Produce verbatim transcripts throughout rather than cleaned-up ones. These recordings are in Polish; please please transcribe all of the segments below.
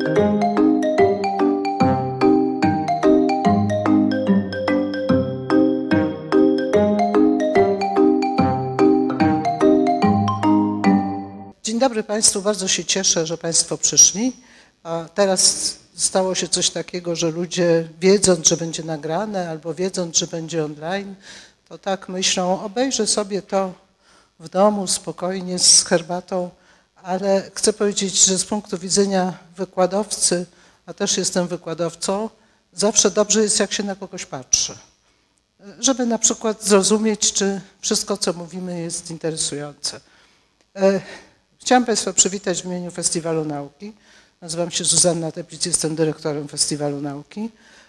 Dzień dobry Państwu, bardzo się cieszę, że Państwo przyszli. A teraz stało się coś takiego, że ludzie wiedząc, że będzie nagrane albo wiedząc, że będzie online, to tak myślą, obejrzę sobie to w domu spokojnie z herbatą, ale chcę powiedzieć, że z punktu widzenia wykładowcy, a też jestem wykładowcą, zawsze dobrze jest, jak się na kogoś patrzy. Żeby na przykład zrozumieć, czy wszystko, co mówimy, jest interesujące. Chciałam Państwa przywitać w imieniu Festiwalu Nauki. Nazywam się Zuzanna Teplic, jestem dyrektorem Festiwalu Nauki.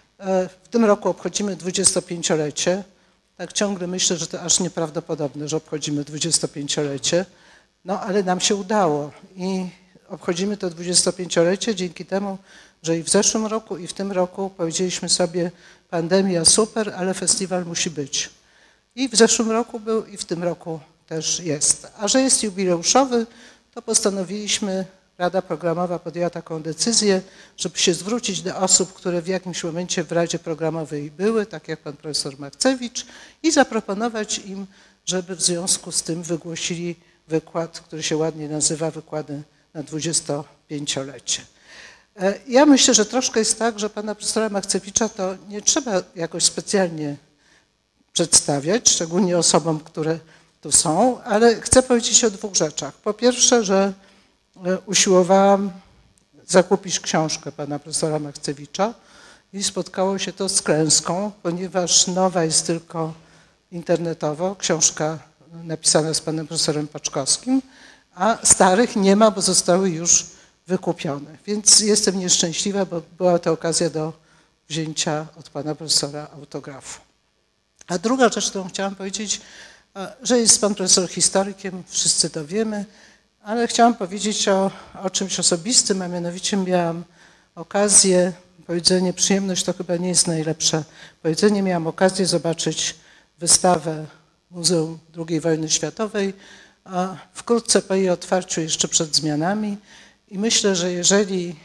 W tym roku obchodzimy dwudziestopięciolecie. Tak ciągle myślę, że to aż nieprawdopodobne, że obchodzimy dwudziestopięciolecie. No ale nam się udało i obchodzimy to dwudziestopięciolecie dzięki temu, że i w zeszłym roku, i w tym roku powiedzieliśmy sobie, pandemia super, ale festiwal musi być. I w zeszłym roku był, i w tym roku też jest. A że jest jubileuszowy, to postanowiliśmy, Rada Programowa podjęła taką decyzję, żeby się zwrócić do osób, które w jakimś momencie w Radzie Programowej były, tak jak pan profesor Makcewicz, i zaproponować im, żeby w związku z tym wygłosili wykład, który się ładnie nazywa Wykłady na dwudziestopięciolecie. Ja myślę, że troszkę jest tak, że pana profesora Makcewicza to nie trzeba jakoś specjalnie przedstawiać, szczególnie osobom, które tu są, ale chcę powiedzieć o dwóch rzeczach. Po pierwsze, że usiłowałam zakupić książkę pana profesora Makcewicza i spotkało się to z klęską, ponieważ nowa jest tylko internetowo, książka napisana z panem profesorem Paczkowskim, a starych nie ma, bo zostały już wykupione. Więc jestem nieszczęśliwa, bo była to okazja do wzięcia od pana profesora autografu. A druga rzecz, którą chciałam powiedzieć, że jest pan profesor historykiem, wszyscy to wiemy, ale chciałam powiedzieć o, o czymś osobistym, a mianowicie miałam okazję, powiedzenie przyjemność to chyba nie jest najlepsze powiedzenie, miałam okazję zobaczyć wystawę Muzeum drugiej Wojny Światowej, a wkrótce po jej otwarciu, jeszcze przed zmianami. I myślę, że jeżeli,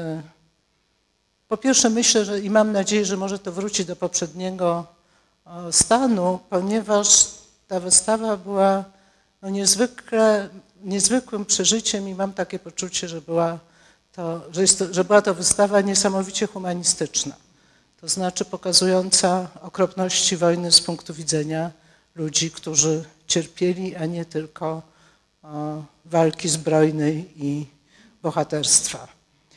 po pierwsze myślę, że i mam nadzieję, że może to wróci do poprzedniego stanu, ponieważ ta wystawa była no niezwykle, niezwykłym przeżyciem i mam takie poczucie, że była, to, że, jest to, że była to wystawa niesamowicie humanistyczna. To znaczy pokazująca okropności wojny z punktu widzenia ludzi, którzy cierpieli, a nie tylko o, walki zbrojnej i bohaterstwa.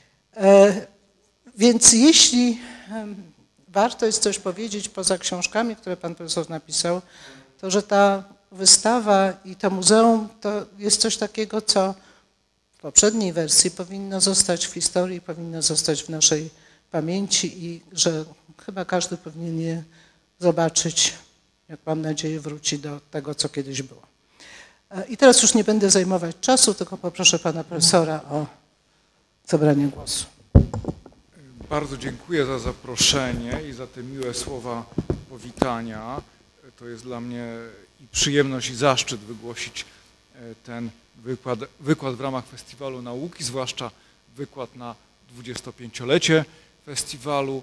E, więc jeśli e, warto jest coś powiedzieć poza książkami, które pan profesor napisał, to że ta wystawa i to muzeum to jest coś takiego, co w poprzedniej wersji powinno zostać w historii, powinno zostać w naszej pamięci i że chyba każdy powinien je zobaczyć, jak mam nadzieję wróci do tego, co kiedyś było. I teraz już nie będę zajmować czasu, tylko poproszę pana profesora o zabranie głosu. Bardzo dziękuję za zaproszenie i za te miłe słowa powitania. To jest dla mnie i przyjemność, i zaszczyt wygłosić ten wykład, wykład w ramach Festiwalu Nauki, zwłaszcza wykład na dwudziestopięciolecie festiwalu,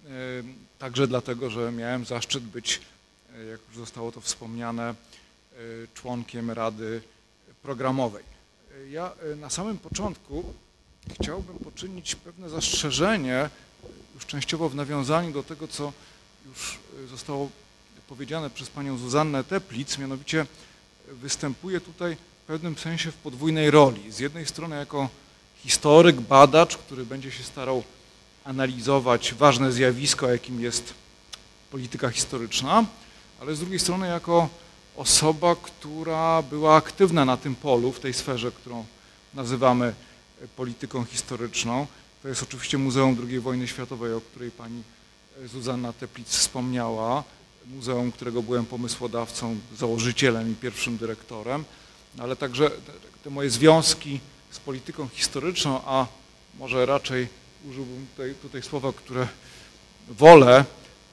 także dlatego, że miałem zaszczyt być, jak już zostało to wspomniane, członkiem Rady Programowej. Ja na samym początku chciałbym poczynić pewne zastrzeżenie, już częściowo w nawiązaniu do tego, co już zostało powiedziane przez panią Zuzannę Teplic, mianowicie występuje tutaj w pewnym sensie w podwójnej roli. Z jednej strony jako historyk, badacz, który będzie się starał analizować ważne zjawisko, jakim jest polityka historyczna, ale z drugiej strony jako osoba, która była aktywna na tym polu, w tej sferze, którą nazywamy polityką historyczną. To jest oczywiście Muzeum drugiej Wojny Światowej, o której pani Zuzanna Teplic wspomniała. Muzeum, którego byłem pomysłodawcą, założycielem i pierwszym dyrektorem, ale także te moje związki z polityką historyczną, a może raczej użyłbym tutaj, tutaj słowa, które wolę,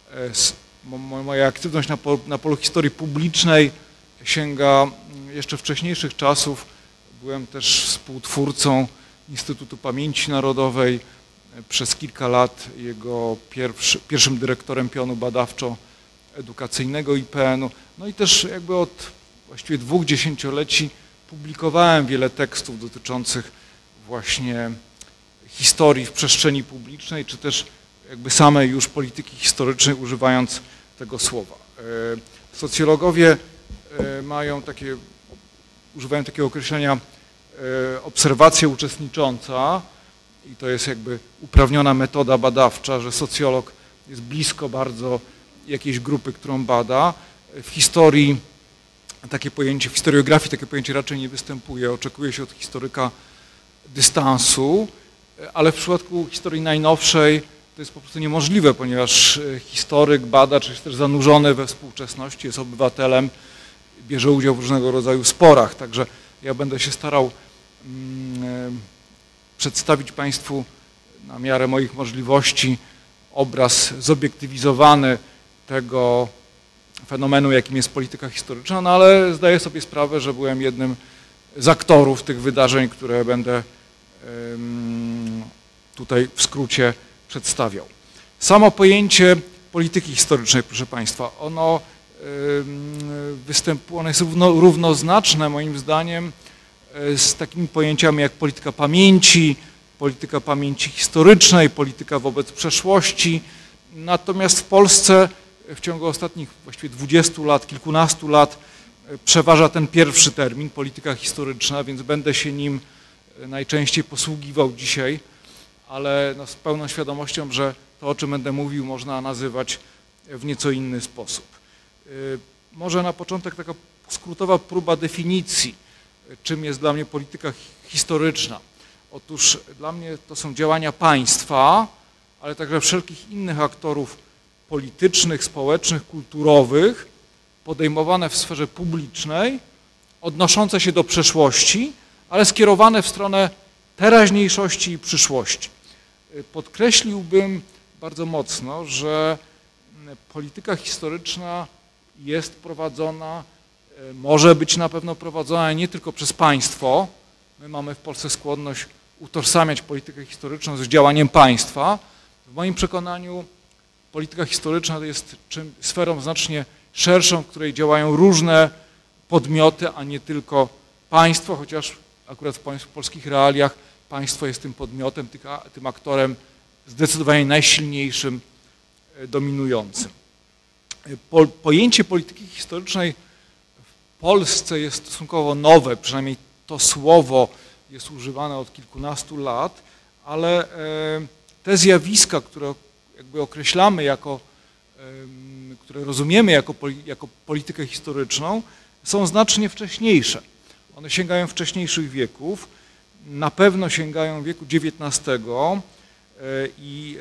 moja aktywność na polu, na polu historii publicznej sięga jeszcze wcześniejszych czasów. Byłem też współtwórcą Instytutu Pamięci Narodowej, przez kilka lat jego pierwszy, pierwszym dyrektorem pionu badawczo-edukacyjnego I P N u. No i też jakby od właściwie dwóch dziesięcioleci publikowałem wiele tekstów dotyczących właśnie historii w przestrzeni publicznej, czy też jakby samej już polityki historycznej, używając tego słowa. Socjologowie mają takie, używają takiego określenia obserwacja uczestnicząca i to jest jakby uprawniona metoda badawcza, że socjolog jest blisko bardzo jakiejś grupy, którą bada. W historii takie pojęcie, w historiografii takie pojęcie raczej nie występuje, oczekuje się od historyka dystansu, ale w przypadku historii najnowszej to jest po prostu niemożliwe, ponieważ historyk, badacz jest też zanurzony we współczesności, jest obywatelem, bierze udział w różnego rodzaju sporach, także ja będę się starał mm, przedstawić Państwu na miarę moich możliwości obraz zobiektywizowany tego fenomenu, jakim jest polityka historyczna, no ale zdaję sobie sprawę, że byłem jednym z aktorów tych wydarzeń, które będę ym, tutaj w skrócie przedstawiał. Samo pojęcie polityki historycznej, proszę Państwa, ono, występuje, ono jest równo, równoznaczne moim zdaniem z takimi pojęciami jak polityka pamięci, polityka pamięci historycznej, polityka wobec przeszłości. Natomiast w Polsce w ciągu ostatnich właściwie dwudziestu lat, kilkunastu lat przeważa ten pierwszy termin, polityka historyczna, więc będę się nim najczęściej posługiwał dzisiaj, ale no z pełną świadomością, że to, o czym będę mówił, można nazywać w nieco inny sposób. Może na początek taka skrótowa próba definicji, czym jest dla mnie polityka historyczna. Otóż dla mnie to są działania państwa, ale także wszelkich innych aktorów politycznych, społecznych, kulturowych, podejmowane w sferze publicznej, odnoszące się do przeszłości, ale skierowane w stronę teraźniejszości i przyszłości. Podkreśliłbym bardzo mocno, że polityka historyczna jest prowadzona, może być na pewno prowadzona nie tylko przez państwo. My mamy w Polsce skłonność utożsamiać politykę historyczną z działaniem państwa. W moim przekonaniu polityka historyczna jest czym, sferą znacznie szerszą, w której działają różne podmioty, a nie tylko państwo, chociaż akurat w polskich realiach państwo jest tym podmiotem, tym aktorem zdecydowanie najsilniejszym, dominującym. Po, pojęcie polityki historycznej w Polsce jest stosunkowo nowe, przynajmniej to słowo jest używane od kilkunastu lat, ale te zjawiska, które jakby określamy jako, które rozumiemy jako, jako politykę historyczną, są znacznie wcześniejsze. One sięgają wcześniejszych wieków, na pewno sięgają wieku dziewiętnastego i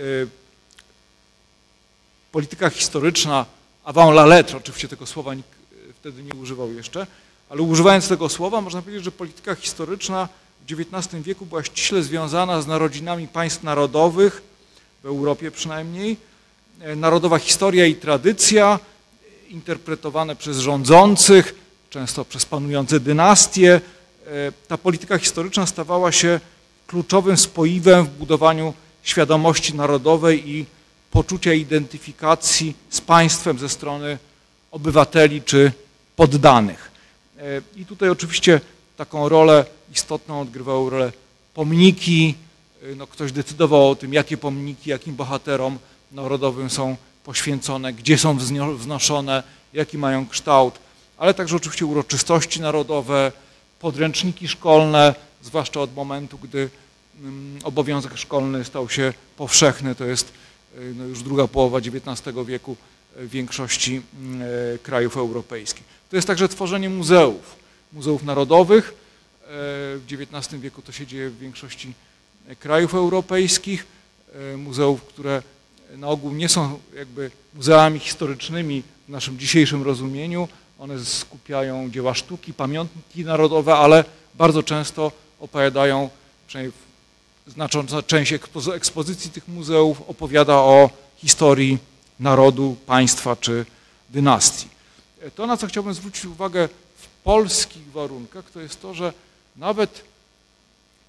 polityka historyczna avant la lettre, oczywiście tego słowa nikt wtedy nie używał jeszcze, ale używając tego słowa można powiedzieć, że polityka historyczna w dziewiętnastym wieku była ściśle związana z narodzinami państw narodowych, w Europie przynajmniej. Narodowa historia i tradycja interpretowane przez rządzących, często przez panujące dynastie. Ta polityka historyczna stawała się kluczowym spoiwem w budowaniu świadomości narodowej i poczucia identyfikacji z państwem ze strony obywateli czy poddanych. I tutaj oczywiście taką rolę istotną odgrywały rolę pomniki. No, ktoś decydował o tym, jakie pomniki, jakim bohaterom narodowym są poświęcone, gdzie są wznoszone, jaki mają kształt, ale także oczywiście uroczystości narodowe, podręczniki szkolne, zwłaszcza od momentu, gdy obowiązek szkolny stał się powszechny, to jest no, już druga połowa dziewiętnastego wieku w większości krajów europejskich. To jest także tworzenie muzeów, muzeów narodowych. W dziewiętnastym wieku to się dzieje w większości krajów europejskich, muzeów, które na ogół nie są jakby muzeami historycznymi w naszym dzisiejszym rozumieniu. One skupiają dzieła sztuki, pamiątki narodowe, ale bardzo często opowiadają, przynajmniej znacząca część ekspozycji tych muzeów opowiada o historii narodu, państwa czy dynastii. To, na co chciałbym zwrócić uwagę w polskich warunkach, to jest to, że nawet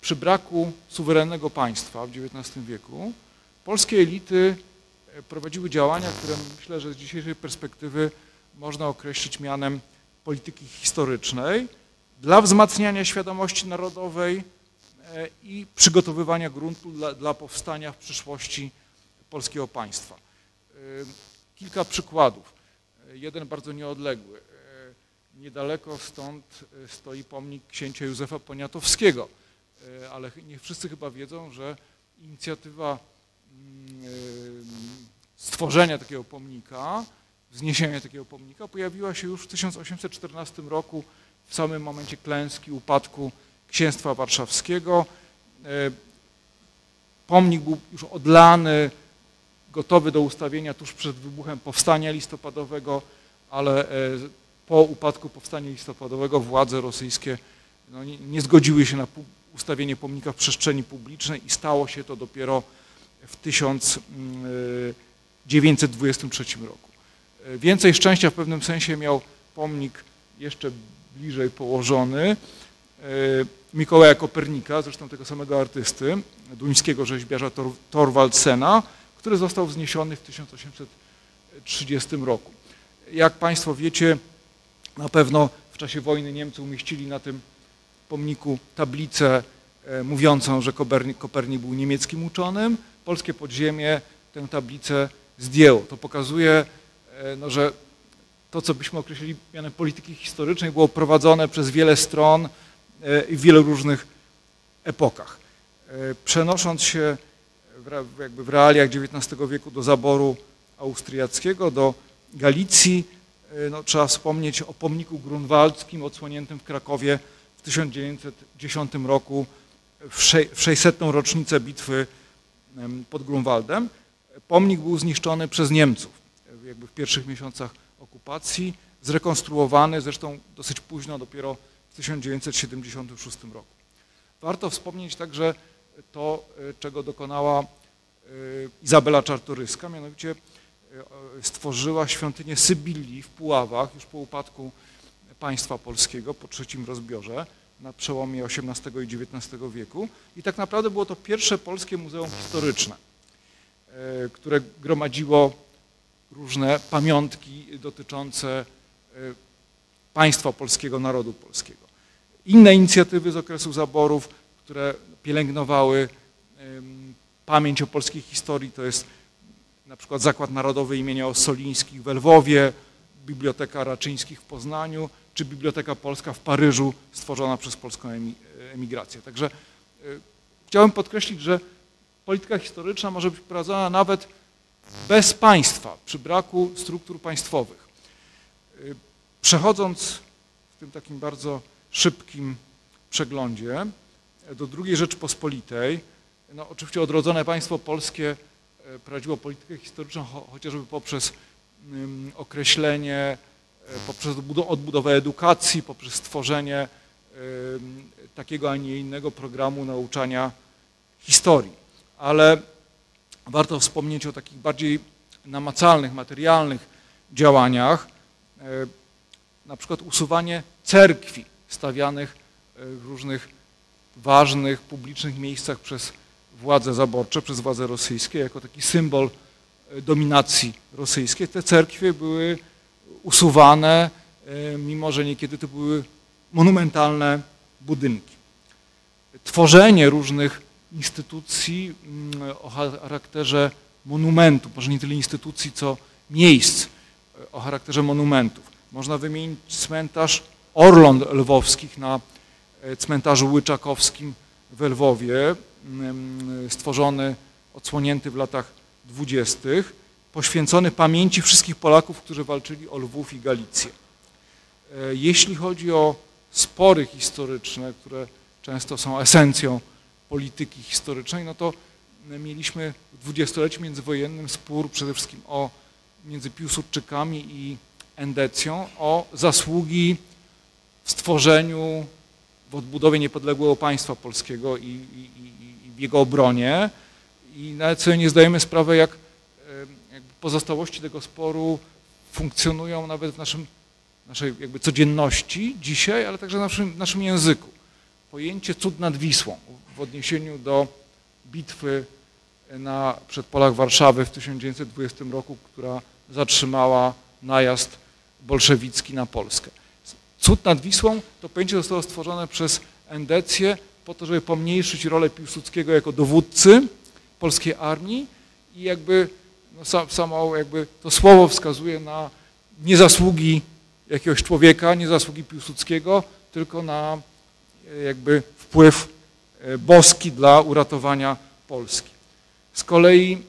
przy braku suwerennego państwa w dziewiętnastym wieku polskie elity prowadziły działania, które myślę, że z dzisiejszej perspektywy można określić mianem polityki historycznej dla wzmacniania świadomości narodowej i przygotowywania gruntu dla, dla powstania w przyszłości polskiego państwa. Kilka przykładów. Jeden bardzo nieodległy. Niedaleko stąd stoi pomnik księcia Józefa Poniatowskiego, ale nie wszyscy chyba wiedzą, że inicjatywa stworzenia takiego pomnika, wzniesienia takiego pomnika pojawiła się już w tysiąc osiemset czternastym roku, w samym momencie klęski, upadku Księstwa Warszawskiego. Pomnik był już odlany, gotowy do ustawienia tuż przed wybuchem Powstania Listopadowego, ale po upadku Powstania Listopadowego władze rosyjskie no, nie, nie zgodziły się na ustawienie pomnika w przestrzeni publicznej i stało się to dopiero w tysiąc dziewięćset dwudziestym trzecim roku. Więcej szczęścia w pewnym sensie miał pomnik jeszcze bliżej położony Mikołaja Kopernika, zresztą tego samego artysty, duńskiego rzeźbiarza Tor Thorvaldsena, który został wzniesiony w tysiąc osiemset trzydziestym roku. Jak Państwo wiecie, na pewno w czasie wojny Niemcy umieścili na tym pomniku tablicę mówiącą, że Kopernik, Kopernik był niemieckim uczonym. Polskie podziemie tę tablicę zdjęło. To pokazuje, no, że to, co byśmy określili mianem polityki historycznej, było prowadzone przez wiele stron i w wielu różnych epokach. Przenosząc się w, jakby w realiach dziewiętnastego wieku do zaboru austriackiego, do Galicji, no, trzeba wspomnieć o pomniku grunwaldzkim odsłoniętym w Krakowie w tysiąc dziewięćset dziesiątym roku w sześćsetną rocznicę bitwy pod Grunwaldem. Pomnik był zniszczony przez Niemców jakby w pierwszych miesiącach okupacji, zrekonstruowany zresztą dosyć późno, dopiero w tysiąc dziewięćset siedemdziesiątym szóstym roku. Warto wspomnieć także to, czego dokonała Izabela Czartoryska, mianowicie stworzyła świątynię Sybilii w Puławach już po upadku państwa polskiego, po trzecim rozbiorze na przełomie osiemnastego i dziewiętnastego wieku i tak naprawdę było to pierwsze polskie muzeum historyczne, które gromadziło różne pamiątki dotyczące państwa polskiego, narodu polskiego. Inne inicjatywy z okresu zaborów, które pielęgnowały pamięć o polskiej historii, to jest na przykład Zakład Narodowy imienia Ossolińskich w Lwowie, Biblioteka Raczyńskich w Poznaniu, czy Biblioteka Polska w Paryżu, stworzona przez polską emigrację. Także chciałem podkreślić, że polityka historyczna może być prowadzona nawet bez państwa, przy braku struktur państwowych. Przechodząc w tym takim bardzo szybkim przeglądzie do drugiej Rzeczypospolitej, no oczywiście odrodzone państwo polskie prowadziło politykę historyczną chociażby poprzez określenie, poprzez odbudowę edukacji, poprzez stworzenie takiego, a nie innego programu nauczania historii. Ale warto wspomnieć o takich bardziej namacalnych, materialnych działaniach, na przykład usuwanie cerkwi stawianych w różnych ważnych, publicznych miejscach przez władze zaborcze, przez władze rosyjskie, jako taki symbol dominacji rosyjskiej. Te cerkwie były usuwane, mimo że niekiedy to były monumentalne budynki. Tworzenie różnych instytucji o charakterze monumentów, może nie tyle instytucji, co miejsc o charakterze monumentów. Można wymienić cmentarz Orląt Lwowskich na cmentarzu Łyczakowskim w Lwowie, stworzony, odsłonięty w latach dwudziestych, poświęcony pamięci wszystkich Polaków, którzy walczyli o Lwów i Galicję. Jeśli chodzi o spory historyczne, które często są esencją polityki historycznej, no to mieliśmy w dwudziestoleciu międzywojennym spór przede wszystkim o, między Piłsudczykami i Endecją o zasługi w stworzeniu, w odbudowie niepodległego państwa polskiego i, i, i w jego obronie. I nawet sobie nie zdajemy sprawy, jak, jak pozostałości tego sporu funkcjonują nawet w naszym, naszej jakby codzienności dzisiaj, ale także w naszym, naszym języku. pojęcie cud nad Wisłą w odniesieniu do bitwy na przedpolach Warszawy w tysiąc dziewięćset dwudziestym roku, która zatrzymała najazd bolszewicki na Polskę. Cud nad Wisłą to pojęcie zostało stworzone przez Endecję po to, żeby pomniejszyć rolę Piłsudskiego jako dowódcy polskiej armii i jakby no, sam, samo jakby to słowo wskazuje na niezasługi jakiegoś człowieka, niezasługi Piłsudskiego, tylko na jakby wpływ boski dla uratowania Polski. Z kolei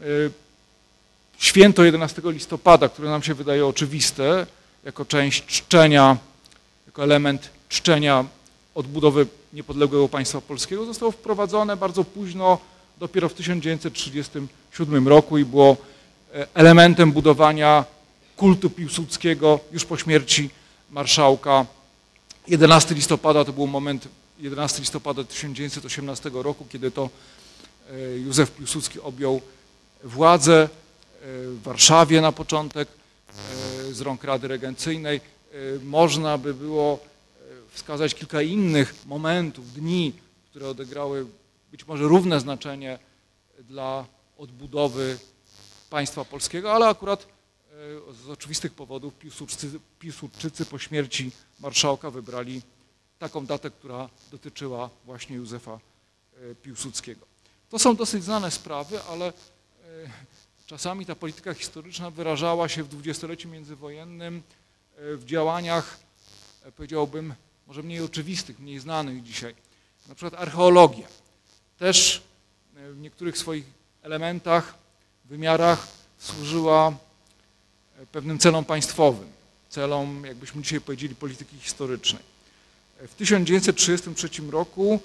święto jedenastego listopada, które nam się wydaje oczywiste, jako część czczenia, jako element czczenia odbudowy niepodległego państwa polskiego, zostało wprowadzone bardzo późno, dopiero w tysiąc dziewięćset trzydziestym siódmym roku i było elementem budowania kultu Piłsudskiego już po śmierci marszałka. jedenastego listopada to był moment, jedenastego listopada tysiąc dziewięćset osiemnastego roku, kiedy to Józef Piłsudski objął władzę w Warszawie na początek z rąk Rady Regencyjnej. Można by było wskazać kilka innych momentów, dni, które odegrały być może równe znaczenie dla odbudowy państwa polskiego, ale akurat z oczywistych powodów Piłsudczycy, Piłsudczycy po śmierci marszałka wybrali taką datę, która dotyczyła właśnie Józefa Piłsudskiego. To są dosyć znane sprawy, ale czasami ta polityka historyczna wyrażała się w dwudziestoleciu międzywojennym w działaniach, powiedziałbym, może mniej oczywistych, mniej znanych dzisiaj. Na przykład archeologia. Też w niektórych swoich elementach, wymiarach służyła pewnym celom państwowym, celom, jakbyśmy dzisiaj powiedzieli, polityki historycznej. W tysiąc dziewięćset trzydziestym trzecim roku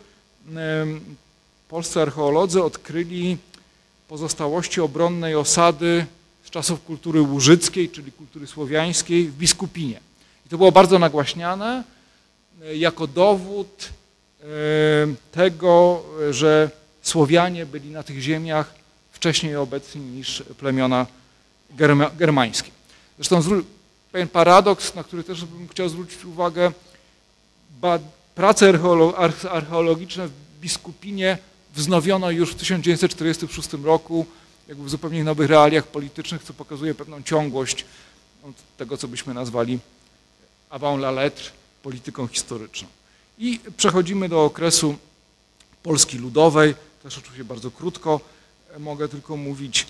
polscy archeolodzy odkryli pozostałości obronnej osady z czasów kultury łużyckiej, czyli kultury słowiańskiej w Biskupinie. I to było bardzo nagłaśniane jako dowód tego, że Słowianie byli na tych ziemiach wcześniej obecni niż plemiona germańskie. Zresztą pewien paradoks, na który też bym chciał zwrócić uwagę, prace archeologiczne w Biskupinie wznowiono już w tysiąc dziewięćset czterdziestym szóstym roku, jakby w zupełnie nowych realiach politycznych, co pokazuje pewną ciągłość tego, co byśmy nazwali avant la lettre, polityką historyczną. I przechodzimy do okresu Polski Ludowej, też oczywiście bardzo krótko, mogę tylko mówić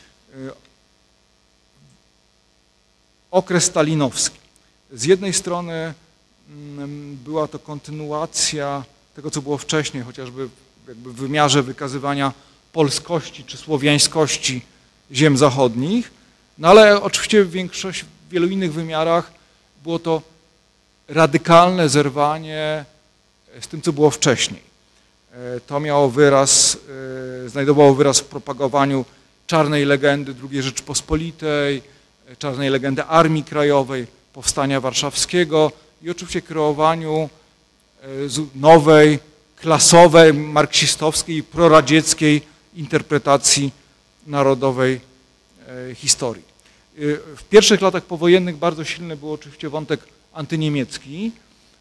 okres stalinowski. Z jednej strony była to kontynuacja tego, co było wcześniej, chociażby jakby w wymiarze wykazywania polskości czy słowiańskości ziem zachodnich, no ale oczywiście w większości, w wielu innych wymiarach było to radykalne zerwanie z tym, co było wcześniej. To miało wyraz, znajdowało wyraz w propagowaniu czarnej legendy drugiej Rzeczypospolitej, czarnej legendy Armii Krajowej, Powstania Warszawskiego i oczywiście kreowaniu nowej, klasowej, marksistowskiej i proradzieckiej interpretacji narodowej historii. W pierwszych latach powojennych bardzo silny był oczywiście wątek antyniemiecki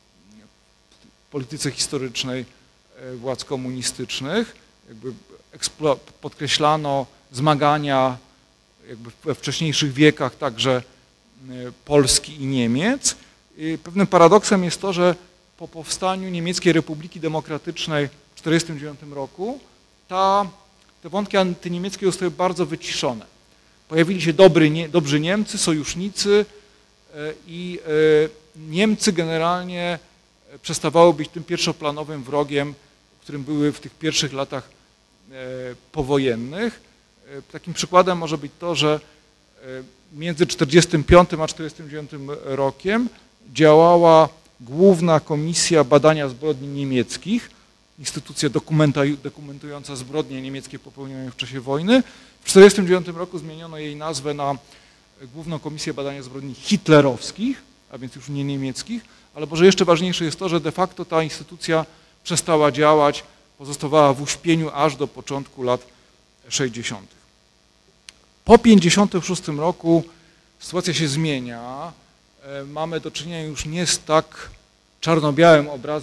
w polityce historycznej władz komunistycznych. Jakby podkreślano zmagania jakby we wcześniejszych wiekach także Polski i Niemiec. I pewnym paradoksem jest to, że po powstaniu Niemieckiej Republiki Demokratycznej w tysiąc dziewięćset czterdziestym dziewiątym roku ta, te wątki antyniemieckie zostały bardzo wyciszone. Pojawili się dobry, nie, dobrzy Niemcy, sojusznicy i Niemcy generalnie przestawały być tym pierwszoplanowym wrogiem, którym były w tych pierwszych latach powojennych. Takim przykładem może być to, że między czterdziestym piątym a czterdziestym dziewiątym rokiem działała Główna Komisja Badania Zbrodni Niemieckich, instytucja dokumentująca zbrodnie niemieckie popełnione w czasie wojny. W tysiąc dziewięćset czterdziestym dziewiątym roku zmieniono jej nazwę na Główną Komisję Badania Zbrodni Hitlerowskich, a więc już nie niemieckich, ale może jeszcze ważniejsze jest to, że de facto ta instytucja przestała działać, pozostawała w uśpieniu aż do początku lat sześćdziesiątych. Po tysiąc dziewięćset pięćdziesiątym szóstym roku sytuacja się zmienia. Mamy do czynienia już nie z tak czarno-białym obrazem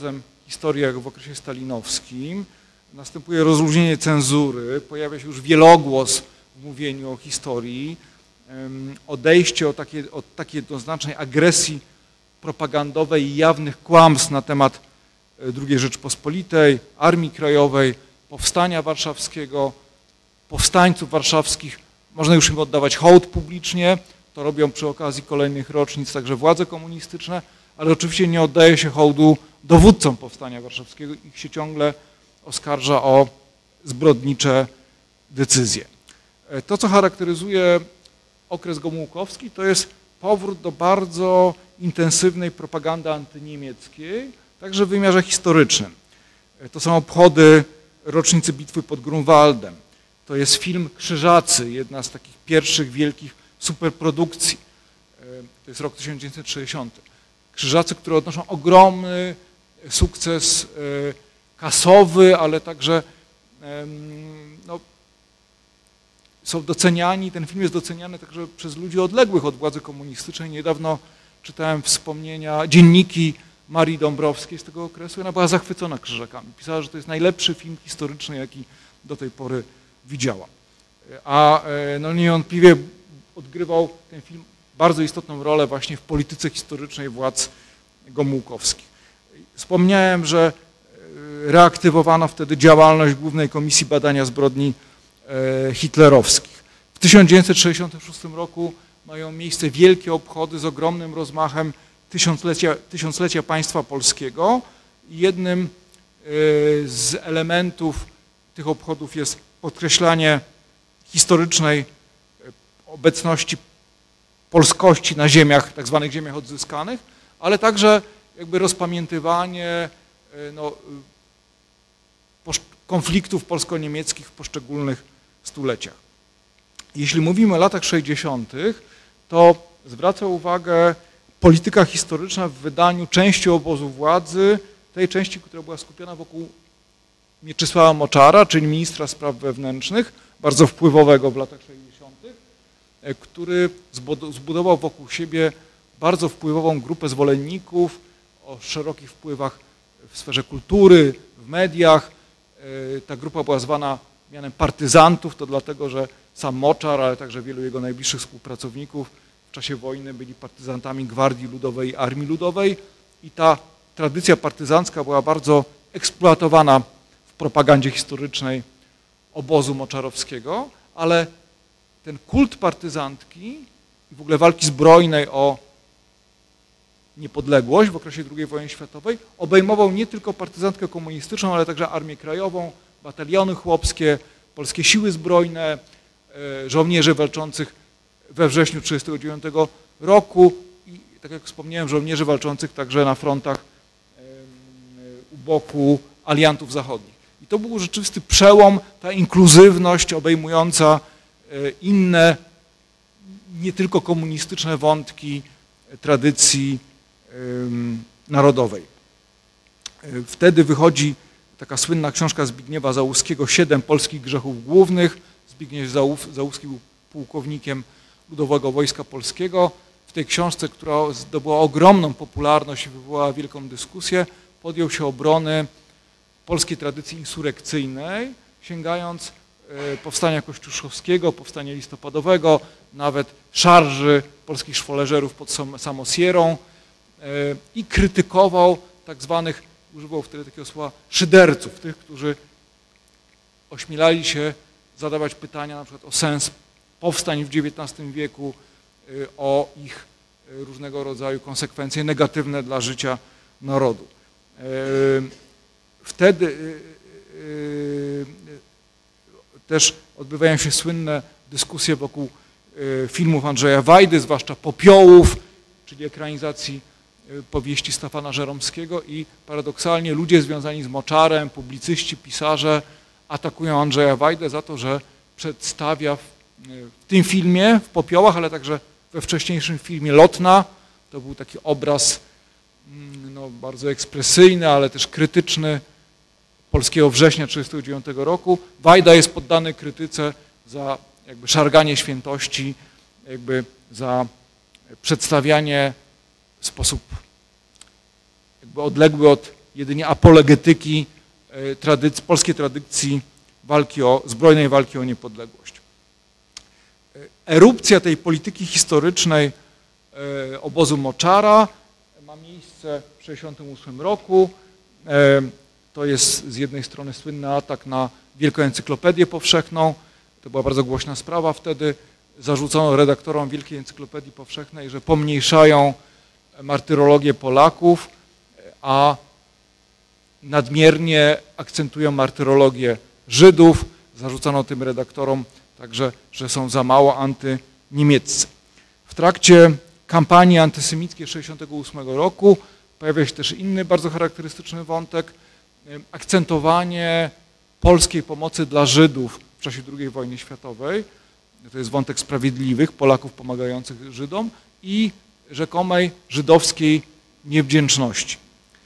historii jak w okresie stalinowskim. Następuje rozluźnienie cenzury, pojawia się już wielogłos w mówieniu o historii, odejście od takiej, od takiej jednoznacznej agresji propagandowej i jawnych kłamstw na temat drugiej Rzeczpospolitej, Armii Krajowej, Powstania Warszawskiego, powstańców warszawskich. Można już im oddawać hołd publicznie, to robią przy okazji kolejnych rocznic także władze komunistyczne, ale oczywiście nie oddaje się hołdu dowódcom Powstania Warszawskiego, ich się ciągle oskarża o zbrodnicze decyzje. To, co charakteryzuje okres gomułkowski, to jest powrót do bardzo intensywnej propagandy antyniemieckiej, także w wymiarze historycznym. To są obchody rocznicy bitwy pod Grunwaldem. To jest film Krzyżacy, jedna z takich pierwszych wielkich superprodukcji. To jest rok tysiąc dziewięćset sześćdziesiąty. Krzyżacy, które odnoszą ogromny sukces kasowy, ale także no, są doceniani, ten film jest doceniany także przez ludzi odległych od władzy komunistycznej. Niedawno czytałem wspomnienia, dzienniki Marii Dąbrowskiej z tego okresu. Ona była zachwycona Krzyżakami. Pisała, że to jest najlepszy film historyczny, jaki do tej pory widziała. A no, niewątpliwie odgrywał ten film bardzo istotną rolę właśnie w polityce historycznej władz gomułkowskich. Wspomniałem, że reaktywowano wtedy działalność Głównej Komisji Badania Zbrodni hitlerowskich. W tysiąc dziewięćset sześćdziesiątym szóstym roku mają miejsce wielkie obchody z ogromnym rozmachem tysiąclecia, tysiąclecia państwa polskiego. Jednym z elementów tych obchodów jest podkreślanie historycznej obecności polskości na ziemiach, tak zwanych ziemiach odzyskanych, ale także jakby rozpamiętywanie no, konfliktów polsko-niemieckich w poszczególnych stuleciach. Jeśli mówimy o latach sześćdziesiątych, to zwraca uwagę polityka historyczna w wydaniu części obozu władzy, tej części, która była skupiona wokół Mieczysława Moczara, czyli ministra spraw wewnętrznych, bardzo wpływowego w latach sześćdziesiątych, który zbudował wokół siebie bardzo wpływową grupę zwolenników o szerokich wpływach w sferze kultury, w mediach. Ta grupa była zwana mianem partyzantów, to dlatego, że sam Moczar, ale także wielu jego najbliższych współpracowników w czasie wojny byli partyzantami Gwardii Ludowej i Armii Ludowej i ta tradycja partyzancka była bardzo eksploatowana w propagandzie historycznej obozu moczarowskiego, ale ten kult partyzantki i w ogóle walki zbrojnej o niepodległość w okresie drugiej wojny światowej obejmował nie tylko partyzantkę komunistyczną, ale także Armię Krajową, bataliony chłopskie, polskie siły zbrojne, żołnierzy walczących we wrześniu tysiąc dziewięćset trzydziestego dziewiątego roku i, tak jak wspomniałem, żołnierzy walczących także na frontach u boku aliantów zachodnich. I to był rzeczywisty przełom, ta inkluzywność obejmująca inne, nie tylko komunistyczne wątki tradycji narodowej. Wtedy wychodzi taka słynna książka Zbigniewa Załuskiego Siedem polskich grzechów głównych. Zbigniew Załuski był pułkownikiem Ludowego Wojska Polskiego. W tej książce, która zdobyła ogromną popularność i wywołała wielką dyskusję, podjął się obrony polskiej tradycji insurekcyjnej, sięgając powstania kościuszkowskiego, powstania listopadowego, nawet szarży polskich szwoleżerów pod Samosierą i krytykował tak zwanych, używał wtedy takiego słowa, szyderców, tych, którzy ośmielali się zadawać pytania na przykład o sens powstań w dziewiętnastym wieku, o ich różnego rodzaju konsekwencje negatywne dla życia narodu. Wtedy też odbywają się słynne dyskusje wokół filmów Andrzeja Wajdy, zwłaszcza Popiołów, czyli ekranizacji powieści Stefana Żeromskiego i paradoksalnie ludzie związani z Moczarem, publicyści, pisarze atakują Andrzeja Wajdę za to, że przedstawia w, w tym filmie, w Popiołach, ale także we wcześniejszym filmie Lotna, to był taki obraz no, bardzo ekspresyjny, ale też krytyczny polskiego września tysiąc dziewięćset trzydziestego dziewiątego roku. Wajda jest poddany krytyce za jakby szarganie świętości, jakby za przedstawianie w sposób jakby odległy od jedynie apologetyki tradycji, polskiej tradycji walki o, zbrojnej walki o niepodległość. Erupcja tej polityki historycznej obozu Moczara ma miejsce w tysiąc dziewięćset sześćdziesiątym ósmym roku. To jest z jednej strony słynny atak na Wielką Encyklopedię Powszechną. To była bardzo głośna sprawa wtedy. Zarzucono redaktorom Wielkiej Encyklopedii Powszechnej, że pomniejszają martyrologię Polaków, a nadmiernie akcentują martyrologię Żydów. Zarzucano tym redaktorom także, że są za mało antyniemieccy. W trakcie kampanii antysemickiej tysiąc dziewięćset sześćdziesiątego ósmego roku pojawia się też inny bardzo charakterystyczny wątek, akcentowanie polskiej pomocy dla Żydów w czasie drugiej wojny światowej. To jest wątek sprawiedliwych, Polaków pomagających Żydom i rzekomej żydowskiej niewdzięczności.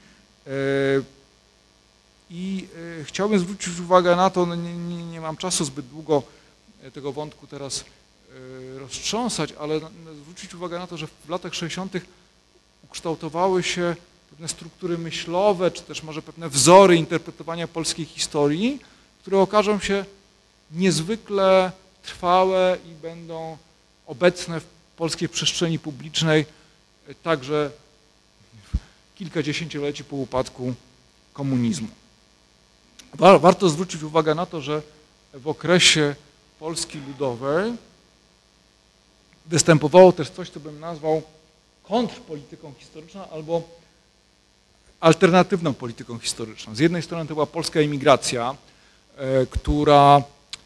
I chciałbym zwrócić uwagę na to, no nie, nie, nie mam czasu zbyt długo tego wątku teraz roztrząsać, ale zwrócić uwagę na to, że w latach sześćdziesiątych ukształtowały się pewne struktury myślowe, czy też może pewne wzory interpretowania polskiej historii, które okażą się niezwykle trwałe i będą obecne w polskiej przestrzeni publicznej także kilka dziesięcioleci po upadku komunizmu. Warto zwrócić uwagę na to, że w okresie Polski Ludowej występowało też coś, co bym nazwał kontrpolityką historyczną albo alternatywną polityką historyczną. Z jednej strony to była polska emigracja, która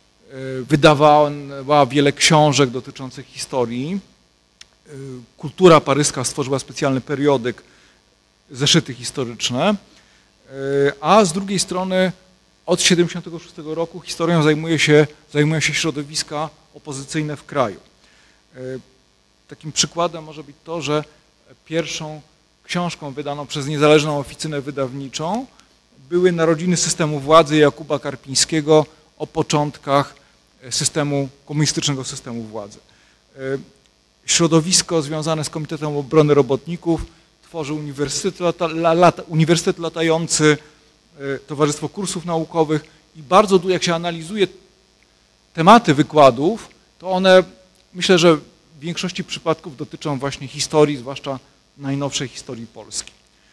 wydawała wiele książek dotyczących historii. Kultura paryska stworzyła specjalny periodyk, zeszyty historyczne, a z drugiej strony od tysiąc dziewięćset siedemdziesiątego szóstego roku historią zajmuje się, zajmują się środowiska opozycyjne w kraju. Takim przykładem może być to, że pierwszą książką wydaną przez niezależną oficynę wydawniczą były Narodziny systemu władzy Jakuba Karpińskiego o początkach systemu, komunistycznego systemu władzy. Środowisko związane z Komitetem Obrony Robotników tworzy Uniwersytet, lata, lata, Uniwersytet Latający, Towarzystwo Kursów Naukowych i bardzo, jak się analizuje tematy wykładów, to one, myślę, że w większości przypadków dotyczą właśnie historii, zwłaszcza najnowszej historii Polski.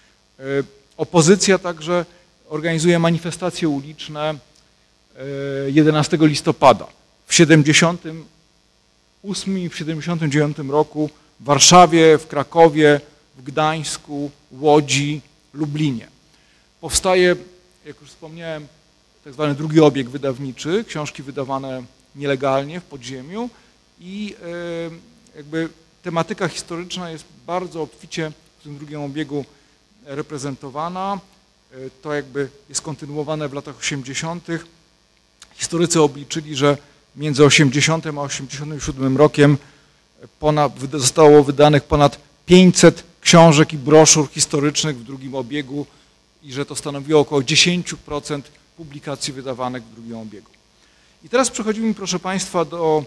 Opozycja także organizuje manifestacje uliczne jedenastego listopada. W siedemdziesiątym ósmym i w siedemdziesiątym dziewiątym roku w Warszawie, w Krakowie, w Gdańsku, Łodzi, Lublinie. Powstaje, jak już wspomniałem, tak zwany drugi obieg wydawniczy, książki wydawane nielegalnie w podziemiu i jakby tematyka historyczna jest bardzo obficie w tym drugim obiegu reprezentowana. To jakby jest kontynuowane w latach osiemdziesiątych. Historycy obliczyli, że między osiemdziesiątym a osiemdziesiątym siódmym rokiem ponad, zostało wydanych ponad pięćset książek i broszur historycznych w drugim obiegu i że to stanowiło około dziesięć procent publikacji wydawanych w drugim obiegu. I teraz przechodzimy, proszę Państwa, do,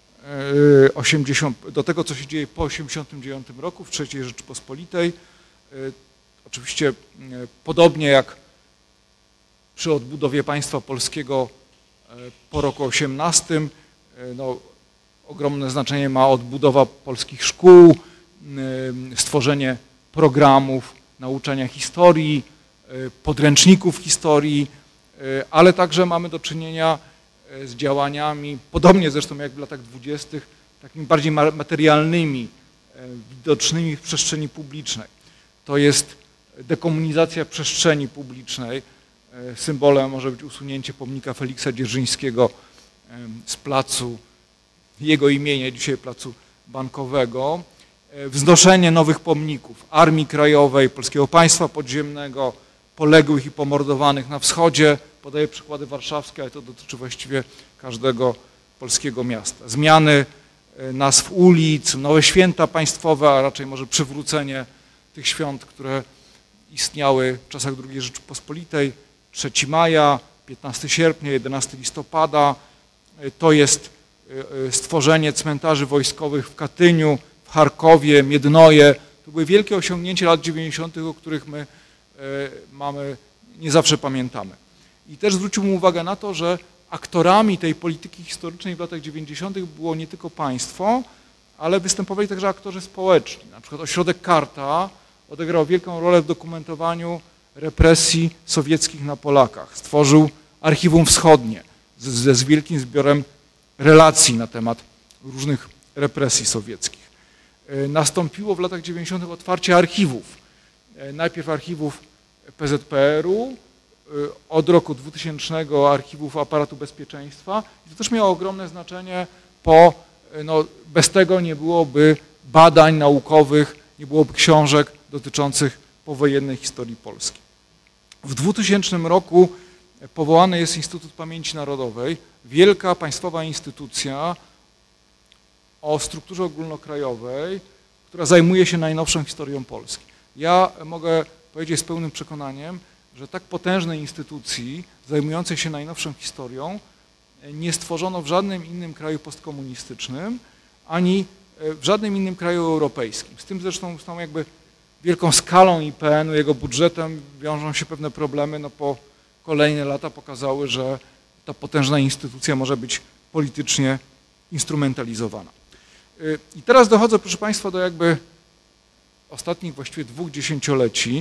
do tego, co się dzieje po osiemdziesiątym dziewiątym roku w trzeciej Rzeczypospolitej. Oczywiście podobnie jak przy odbudowie państwa polskiego po roku osiemnastym, no, ogromne znaczenie ma odbudowa polskich szkół, stworzenie programów nauczania historii, podręczników historii, ale także mamy do czynienia z działaniami, podobnie zresztą jak w latach dwudziestych, takimi bardziej materialnymi, widocznymi w przestrzeni publicznej. To jest dekomunizacja przestrzeni publicznej. Symbolem może być usunięcie pomnika Feliksa Dzierżyńskiego z placu jego imienia, dzisiaj placu Bankowego. Wznoszenie nowych pomników Armii Krajowej, Polskiego Państwa Podziemnego, poległych i pomordowanych na wschodzie. Podaję przykłady warszawskie, ale to dotyczy właściwie każdego polskiego miasta. Zmiany nazw ulic, nowe święta państwowe, a raczej może przywrócenie tych świąt, które istniały w czasach drugiej Rzeczypospolitej. trzeciego maja, piętnastego sierpnia, jedenastego listopada. To jest stworzenie cmentarzy wojskowych w Katyniu, w Charkowie, Miednoje. To były wielkie osiągnięcia lat dziewięćdziesiątych, o których my mamy, nie zawsze pamiętamy. I też zwróciłbym uwagę na to, że aktorami tej polityki historycznej w latach dziewięćdziesiątych było nie tylko państwo, ale występowali także aktorzy społeczni. Na przykład ośrodek Karta odegrał wielką rolę w dokumentowaniu represji sowieckich na Polakach. Stworzył Archiwum Wschodnie ze z wielkim zbiorem relacji na temat różnych represji sowieckich. Nastąpiło w latach dziewięćdziesiątych otwarcie archiwów. Najpierw archiwów P Z P R u, od roku dwutysięcznego archiwów aparatu bezpieczeństwa. I to też miało ogromne znaczenie, bo no, bez tego nie byłoby badań naukowych, nie byłoby książek dotyczących powojennej historii Polski. W dwutysięcznym roku powołany jest Instytut Pamięci Narodowej, wielka państwowa instytucja o strukturze ogólnokrajowej, która zajmuje się najnowszą historią Polski. Ja mogę powiedzieć z pełnym przekonaniem, że tak potężnej instytucji zajmującej się najnowszą historią nie stworzono w żadnym innym kraju postkomunistycznym, ani w żadnym innym kraju europejskim. Z tym zresztą z tą jakby wielką skalą I P N u, jego budżetem wiążą się pewne problemy, no po kolejne lata pokazały, że ta potężna instytucja może być politycznie instrumentalizowana. I teraz dochodzę, proszę Państwa, do jakby ostatnich właściwie dwóch dziesięcioleci.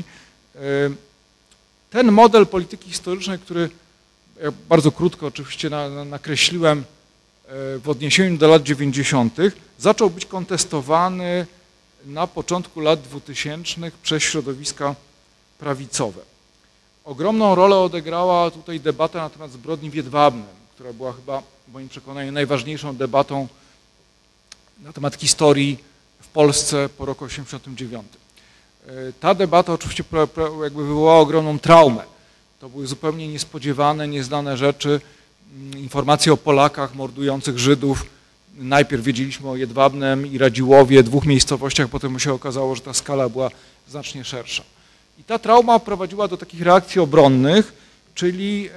Ten model polityki historycznej, który ja bardzo krótko oczywiście na, na, nakreśliłem w odniesieniu do lat dziewięćdziesiątych, zaczął być kontestowany na początku lat dwutysięcznych przez środowiska prawicowe. Ogromną rolę odegrała tutaj debata na temat zbrodni w Jedwabnem, która była chyba w moim przekonaniu najważniejszą debatą na temat historii w Polsce po roku osiemdziesiątym dziewiątym. Ta debata oczywiście jakby wywołała ogromną traumę. To były zupełnie niespodziewane, nieznane rzeczy, informacje o Polakach mordujących Żydów. Najpierw wiedzieliśmy o Jedwabnem i Radziłowie, dwóch miejscowościach, potem się okazało, że ta skala była znacznie szersza. I ta trauma prowadziła do takich reakcji obronnych, czyli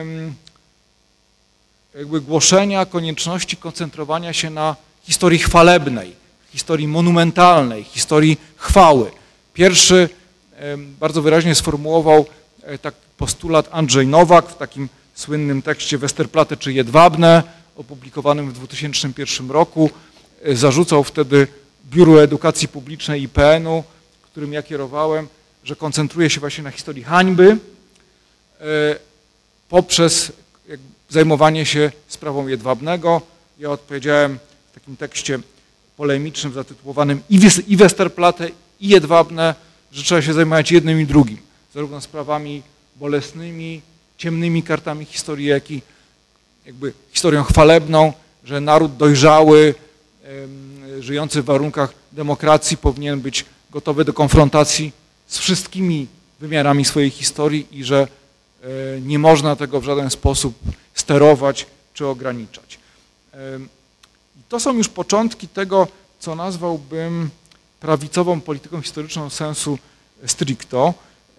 jakby głoszenia konieczności koncentrowania się na historii chwalebnej, historii monumentalnej, historii chwały. Pierwszy bardzo wyraźnie sformułował tak postulat Andrzej Nowak w takim słynnym tekście Westerplatte czy Jedwabne, opublikowanym w dwutysięcznym pierwszym roku. Zarzucał wtedy Biuru Edukacji Publicznej I P N u, którym ja kierowałem, że koncentruje się właśnie na historii hańby poprzez zajmowanie się sprawą Jedwabnego. Ja odpowiedziałem w takim tekście polemicznym zatytułowanym i Westerplatte, i Jedwabne, że trzeba się zajmować jednym i drugim, zarówno sprawami bolesnymi, ciemnymi kartami historii, jak i jakby historią chwalebną, że naród dojrzały, żyjący w warunkach demokracji powinien być gotowy do konfrontacji z wszystkimi wymiarami swojej historii i że nie można tego w żaden sposób sterować czy ograniczać. I to są już początki tego, co nazwałbym prawicową polityką historyczną sensu stricto.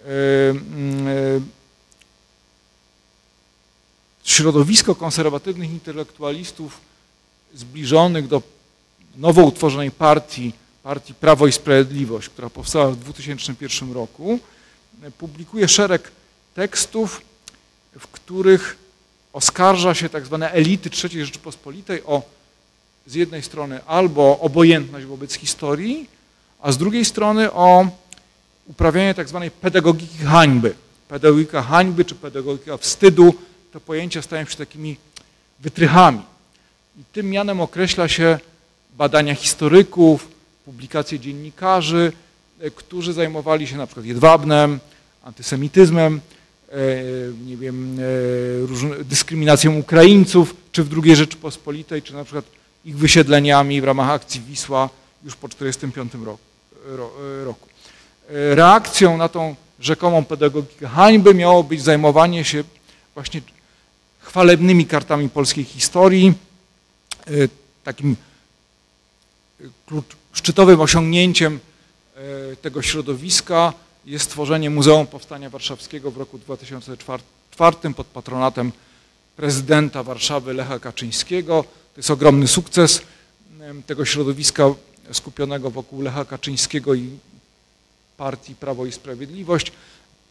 Środowisko konserwatywnych intelektualistów zbliżonych do nowo utworzonej partii, partii Prawo i Sprawiedliwość, która powstała w dwutysięcznym pierwszym roku, publikuje szereg tekstów, w których oskarża się tak zwane elity trzeciej Rzeczypospolitej o z jednej strony albo obojętność wobec historii, a z drugiej strony o uprawianie tak zwanej pedagogiki hańby. Pedagogika hańby czy pedagogika wstydu, te pojęcia stają się takimi wytrychami. I tym mianem określa się badania historyków, publikacje dziennikarzy, którzy zajmowali się na przykład Jedwabnem, antysemityzmem, nie wiem, dyskryminacją Ukraińców, czy w drugiej Rzeczypospolitej, czy na przykład ich wysiedleniami w ramach akcji Wisła już po tysiąc dziewięćset czterdziestym piątym roku. Reakcją na tą rzekomą pedagogikę hańby miało być zajmowanie się właśnie chwalebnymi kartami polskiej historii. Takim szczytowym osiągnięciem tego środowiska jest stworzenie Muzeum Powstania Warszawskiego w roku dwa tysiące czwartym pod patronatem prezydenta Warszawy Lecha Kaczyńskiego. To jest ogromny sukces tego środowiska skupionego wokół Lecha Kaczyńskiego i partii Prawo i Sprawiedliwość.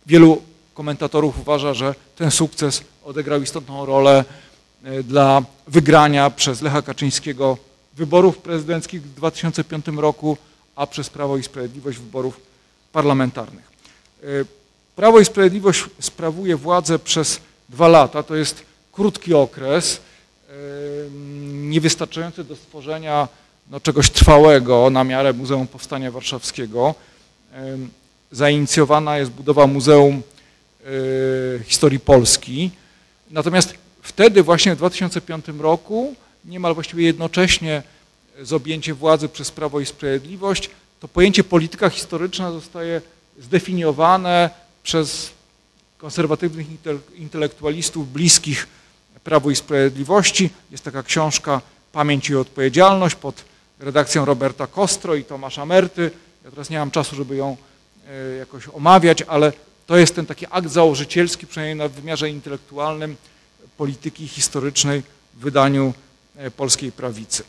wielu komentatorów uważa, że ten sukces odegrał istotną rolę dla wygrania przez Lecha Kaczyńskiego wyborów prezydenckich w dwa tysiące piątym roku, a przez Prawo i Sprawiedliwość wyborów parlamentarnych. Prawo i Sprawiedliwość sprawuje władzę przez dwa lata, to jest krótki okres, niewystarczający do stworzenia no, czegoś trwałego na miarę Muzeum Powstania Warszawskiego. Zainicjowana jest budowa Muzeum Historii Polski, natomiast wtedy właśnie w dwa tysiące piątym roku, niemal właściwie jednocześnie z objęciem władzy przez Prawo i Sprawiedliwość, to pojęcie polityka historyczna zostaje zdefiniowane przez konserwatywnych intelektualistów bliskich Prawu i Sprawiedliwości. Jest taka książka Pamięć i odpowiedzialność pod redakcją Roberta Kostro i Tomasza Merty. Ja teraz nie mam czasu, żeby ją jakoś omawiać, ale to jest ten taki akt założycielski, przynajmniej na wymiarze intelektualnym, polityki historycznej w wydaniu polskiej prawicy.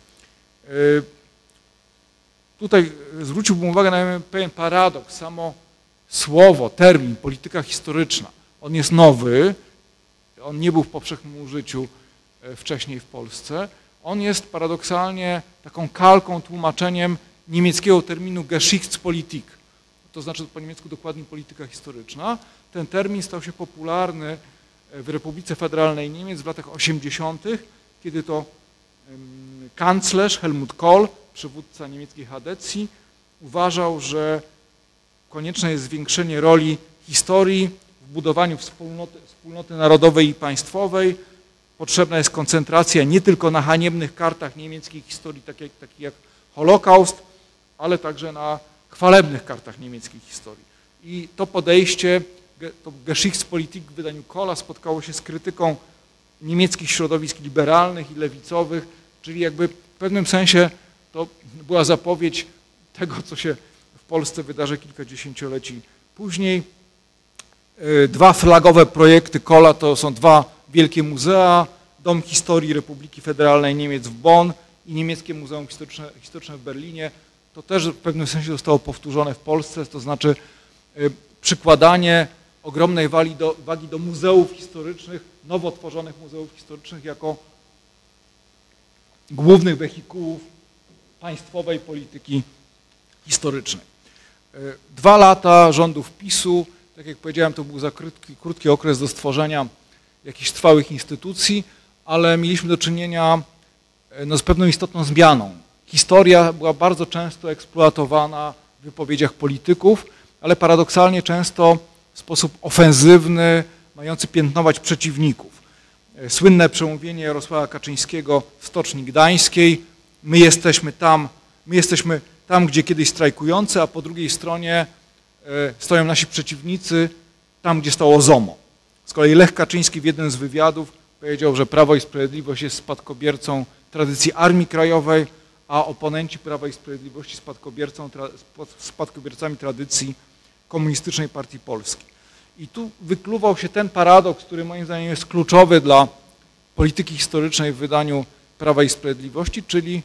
Tutaj zwróciłbym uwagę na pewien paradoks. Samo słowo, termin polityka historyczna, on jest nowy, on nie był w powszechnym użyciu wcześniej w Polsce. On jest paradoksalnie taką kalką, tłumaczeniem niemieckiego terminu Geschichtspolitik. To znaczy po niemiecku dokładnie polityka historyczna. Ten termin stał się popularny w Republice Federalnej Niemiec w latach osiemdziesiątych, kiedy to kanclerz Helmut Kohl, przywódca niemieckiej Chadecji, uważał, że konieczne jest zwiększenie roli historii w budowaniu wspólnoty, wspólnoty narodowej i państwowej. Potrzebna jest koncentracja nie tylko na haniebnych kartach niemieckiej historii, takich jak, jak Holokaust, ale także na chwalebnych kartach niemieckiej historii. I to podejście, to Geschichtspolitik w wydaniu Kohla spotkało się z krytyką niemieckich środowisk liberalnych i lewicowych, czyli jakby w pewnym sensie to była zapowiedź tego, co się w Polsce wydarzy kilkadziesięcioleci później. Dwa flagowe projekty Kohla to są dwa wielkie muzea, Dom Historii Republiki Federalnej Niemiec w Bonn i Niemieckie Muzeum Historyczne, Historyczne w Berlinie. To też w pewnym sensie zostało powtórzone w Polsce, to znaczy przykładanie ogromnej wagi do, wagi do muzeów historycznych, nowo tworzonych muzeów historycznych jako głównych wehikułów państwowej polityki historycznej. Dwa lata rządów PiSu, tak jak powiedziałem, to był za krótki, krótki okres do stworzenia jakichś trwałych instytucji, ale mieliśmy do czynienia no, z pewną istotną zmianą. Historia była bardzo często eksploatowana w wypowiedziach polityków, ale paradoksalnie często w sposób ofensywny, mający piętnować przeciwników. Słynne przemówienie Jarosława Kaczyńskiego w Stoczni Gdańskiej: my jesteśmy tam, my jesteśmy tam, gdzie kiedyś strajkujący, a po drugiej stronie stoją nasi przeciwnicy, tam, gdzie stało ZOMO. Z kolei Lech Kaczyński w jednym z wywiadów powiedział, że Prawo i Sprawiedliwość jest spadkobiercą tradycji Armii Krajowej, a oponenci Prawa i Sprawiedliwości spadkobiercą, spadkobiercami tradycji Komunistycznej Partii Polski. I tu wykluwał się ten paradoks, który moim zdaniem jest kluczowy dla polityki historycznej w wydaniu Prawa i Sprawiedliwości, czyli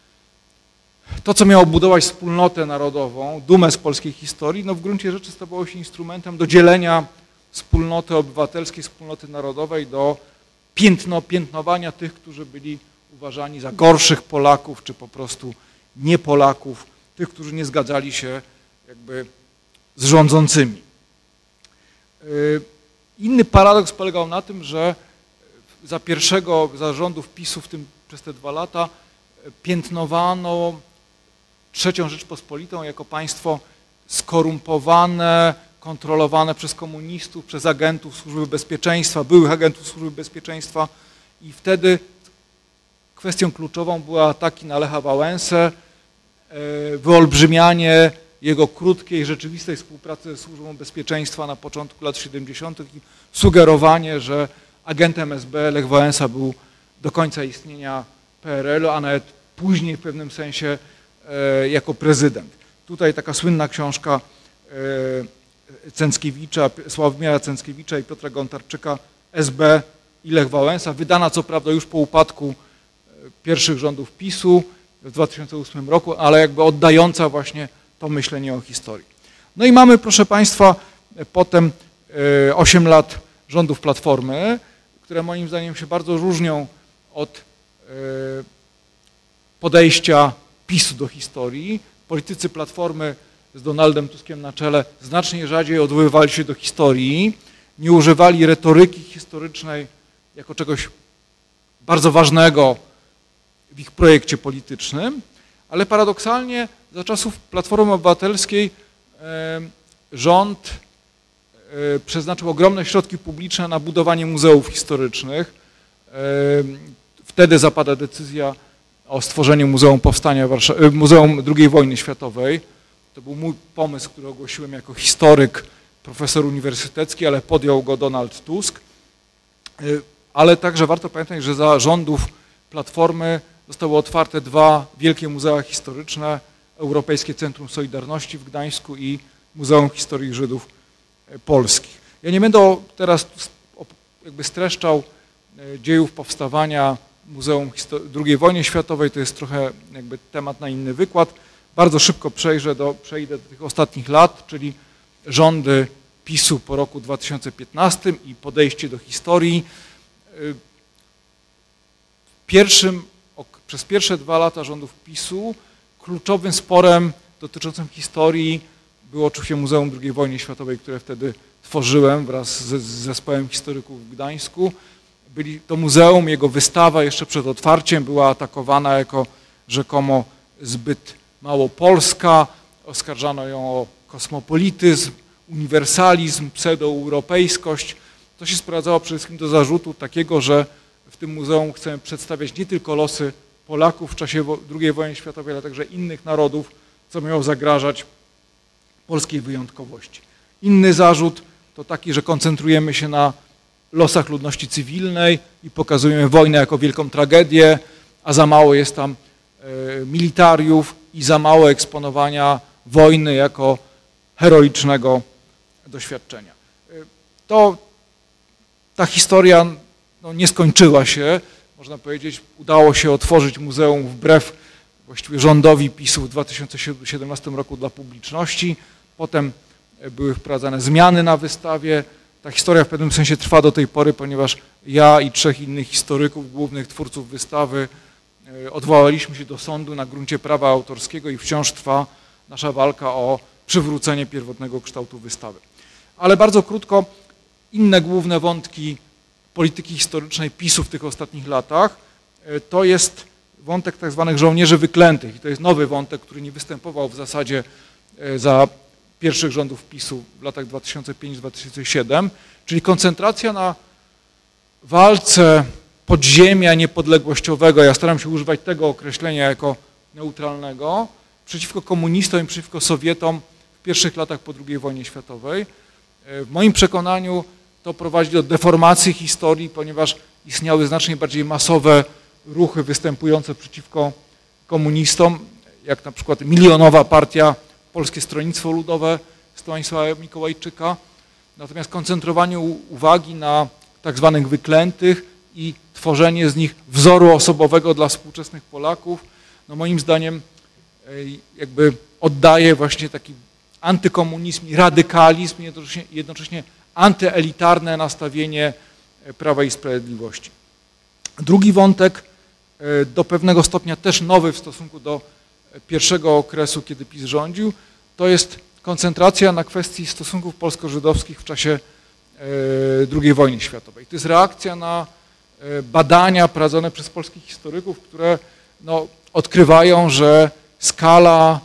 to, co miało budować wspólnotę narodową, dumę z polskiej historii, no w gruncie rzeczy stawało się instrumentem do dzielenia wspólnoty obywatelskiej, wspólnoty narodowej, do piętno, piętnowania tych, którzy byli uważani za gorszych Polaków, czy po prostu nie Polaków, tych, którzy nie zgadzali się jakby z rządzącymi. Inny paradoks polegał na tym, że za pierwszego zarządów PiSu w tym, przez te dwa lata piętnowano Trzecią Rzeczpospolitą jako państwo skorumpowane, kontrolowane przez komunistów, przez agentów Służby Bezpieczeństwa, byłych agentów Służby Bezpieczeństwa, i wtedy kwestią kluczową były ataki na Lecha Wałęsę, wyolbrzymianie jego krótkiej, rzeczywistej współpracy ze Służbą Bezpieczeństwa na początku lat siedemdziesiątych i sugerowanie, że agentem S B Lech Wałęsa był do końca istnienia P R L u, a nawet później w pewnym sensie e, jako prezydent. Tutaj taka słynna książka e, Cęckiewicza, Sławomira Cęckiewicza i Piotra Gontarczyka, S B i Lech Wałęsa, wydana co prawda już po upadku pierwszych rządów PiSu w dwa tysiące ósmym roku, ale jakby oddająca właśnie to myślenie o historii. No i mamy, proszę Państwa, potem osiem lat rządów Platformy, które moim zdaniem się bardzo różnią od podejścia PiSu do historii. Politycy Platformy z Donaldem Tuskiem na czele znacznie rzadziej odwoływali się do historii, nie używali retoryki historycznej jako czegoś bardzo ważnego w ich projekcie politycznym, ale paradoksalnie za czasów Platformy Obywatelskiej rząd przeznaczył ogromne środki publiczne na budowanie muzeów historycznych. Wtedy zapada decyzja o stworzeniu Muzeum Powstania Warszawy, Muzeum drugiej Wojny Światowej. To był mój pomysł, który ogłosiłem jako historyk, profesor uniwersytecki, ale podjął go Donald Tusk. Ale także warto pamiętać, że za rządów Platformy zostały otwarte dwa wielkie muzea historyczne, Europejskie Centrum Solidarności w Gdańsku i Muzeum Historii Żydów Polskich. Ja nie będę teraz jakby streszczał dziejów powstawania Muzeum drugiej Wojny Światowej, to jest trochę jakby temat na inny wykład. Bardzo szybko przejrzę do, przejdę do tych ostatnich lat, czyli rządy PiSu po roku dwa tysiące piętnastym i podejście do historii. Pierwszym, przez pierwsze dwa lata rządów PiSu kluczowym sporem dotyczącym historii było oczywiście Muzeum drugiej Wojny Światowej, które wtedy tworzyłem wraz z, z zespołem historyków w Gdańsku. Byli, to muzeum, jego wystawa jeszcze przed otwarciem była atakowana jako rzekomo zbyt mało polska, oskarżano ją o kosmopolityzm, uniwersalizm, pseudoeuropejskość. To się sprowadzało przede wszystkim do zarzutu takiego, że w tym muzeum chcemy przedstawiać nie tylko losy Polaków w czasie drugiej wojny światowej, ale także innych narodów, co miało zagrażać polskiej wyjątkowości. Inny zarzut to taki, że koncentrujemy się na losach ludności cywilnej i pokazujemy wojnę jako wielką tragedię, a za mało jest tam e, militariów i za mało eksponowania wojny jako heroicznego doświadczenia. E, to ta historia no, nie skończyła się, można powiedzieć, udało się otworzyć muzeum wbrew właściwie rządowi PiSu w dwa tysiące siedemnastym roku dla publiczności. Potem były wprowadzane zmiany na wystawie. Ta historia w pewnym sensie trwa do tej pory, ponieważ ja i trzech innych historyków, głównych twórców wystawy, odwołaliśmy się do sądu na gruncie prawa autorskiego i wciąż trwa nasza walka o przywrócenie pierwotnego kształtu wystawy. Ale bardzo krótko, inne główne wątki polityki historycznej PiSu w tych ostatnich latach to jest wątek tak zwanych żołnierzy wyklętych i to jest nowy wątek, który nie występował w zasadzie za pierwszych rządów PiSu w latach dwa tysiące piątym do dwa tysiące siódmego, czyli koncentracja na walce podziemia niepodległościowego, ja staram się używać tego określenia jako neutralnego, przeciwko komunistom i przeciwko Sowietom w pierwszych latach po drugiej wojnie światowej. W moim przekonaniu to prowadzi do deformacji historii, ponieważ istniały znacznie bardziej masowe ruchy występujące przeciwko komunistom, jak na przykład milionowa partia Polskie Stronnictwo Ludowe Stanisława Mikołajczyka. Natomiast koncentrowanie uwagi na tak zwanych wyklętych i tworzenie z nich wzoru osobowego dla współczesnych Polaków, no moim zdaniem jakby oddaje właśnie taki antykomunizm i radykalizm, jednocześnie, jednocześnie antyelitarne nastawienie Prawa i Sprawiedliwości. Drugi wątek, do pewnego stopnia też nowy w stosunku do pierwszego okresu, kiedy PiS rządził, to jest koncentracja na kwestii stosunków polsko-żydowskich w czasie drugiej wojny światowej. To jest reakcja na badania prowadzone przez polskich historyków, które no, odkrywają, że skala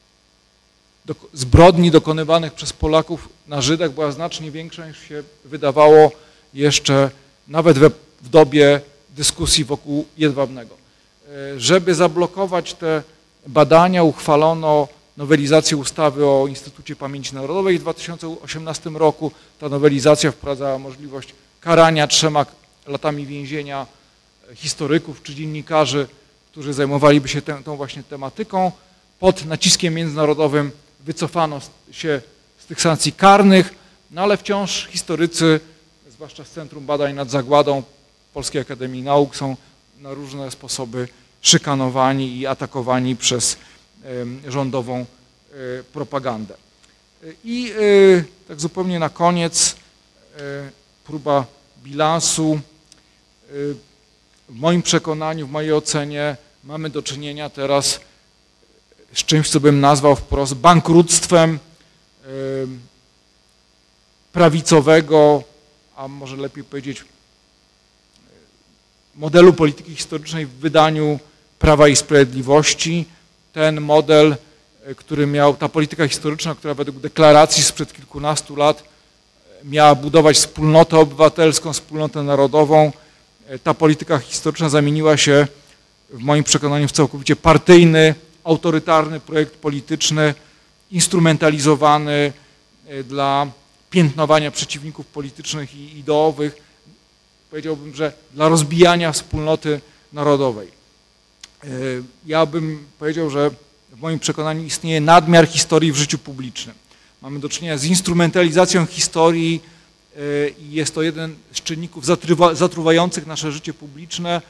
do, zbrodni dokonywanych przez Polaków na Żydach była znacznie większa, niż się wydawało jeszcze nawet we, w dobie dyskusji wokół Jedwabnego. Żeby zablokować te badania, uchwalono nowelizację ustawy o Instytucie Pamięci Narodowej w dwa tysiące osiemnastym roku. Ta nowelizacja wprowadzała możliwość karania trzema latami więzienia historyków czy dziennikarzy, którzy zajmowaliby się tę, tą właśnie tematyką. Pod naciskiem międzynarodowym wycofano się z tych sankcji karnych, no ale wciąż historycy, zwłaszcza z Centrum Badań nad Zagładą Polskiej Akademii Nauk, są na różne sposoby szykanowani i atakowani przez rządową propagandę. I tak zupełnie na koniec próba bilansu. W moim przekonaniu, w mojej ocenie mamy do czynienia teraz z czymś, co bym nazwał wprost bankructwem prawicowego, a może lepiej powiedzieć modelu polityki historycznej w wydaniu Prawa i Sprawiedliwości. Ten model, który miał, ta polityka historyczna, która według deklaracji sprzed kilkunastu lat miała budować wspólnotę obywatelską, wspólnotę narodową, ta polityka historyczna zamieniła się w moim przekonaniu w całkowicie partyjny, autorytarny projekt polityczny, instrumentalizowany dla piętnowania przeciwników politycznych i ideowych, powiedziałbym, że dla rozbijania wspólnoty narodowej. Ja bym powiedział, że w moim przekonaniu istnieje nadmiar historii w życiu publicznym. Mamy do czynienia z instrumentalizacją historii i jest to jeden z czynników zatruwających nasze życie publiczne,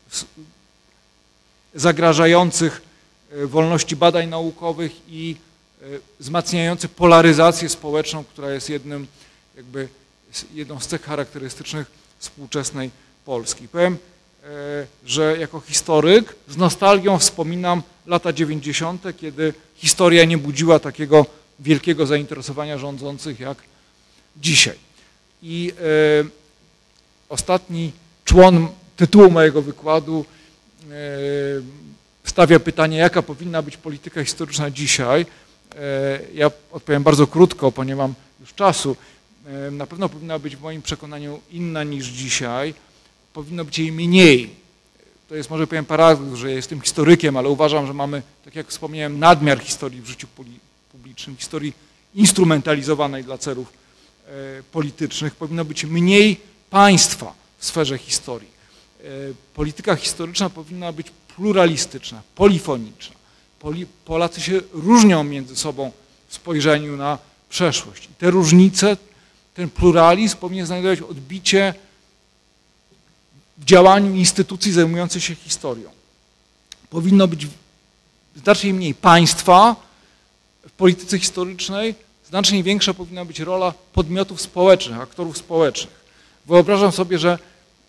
zagrażających wolności badań naukowych i wzmacniających polaryzację społeczną, która jest jednym, jakby, jedną z cech charakterystycznych współczesnej Polski. Powiem, że jako historyk z nostalgią wspominam lata dziewięćdziesiąte, kiedy historia nie budziła takiego wielkiego zainteresowania rządzących jak dzisiaj. I e, ostatni człon tytułu mojego wykładu e, stawia pytanie, jaka powinna być polityka historyczna dzisiaj. E, ja odpowiem bardzo krótko, ponieważ nie mam już czasu. E, na pewno powinna być w moim przekonaniu inna niż dzisiaj. Powinno być jej mniej. To jest może powiem paradoks, że jestem historykiem, ale uważam, że mamy, tak jak wspomniałem, nadmiar historii w życiu publicznym, historii instrumentalizowanej dla celów e, politycznych. Powinno być mniej państwa w sferze historii. E, polityka historyczna powinna być pluralistyczna, polifoniczna. Poli, Polacy się różnią między sobą w spojrzeniu na przeszłość. I te różnice, ten pluralizm powinien znajdować odbicie w działaniu instytucji zajmujących się historią. Powinno być znacznie mniej państwa w polityce historycznej, znacznie większa powinna być rola podmiotów społecznych, aktorów społecznych. Wyobrażam sobie, że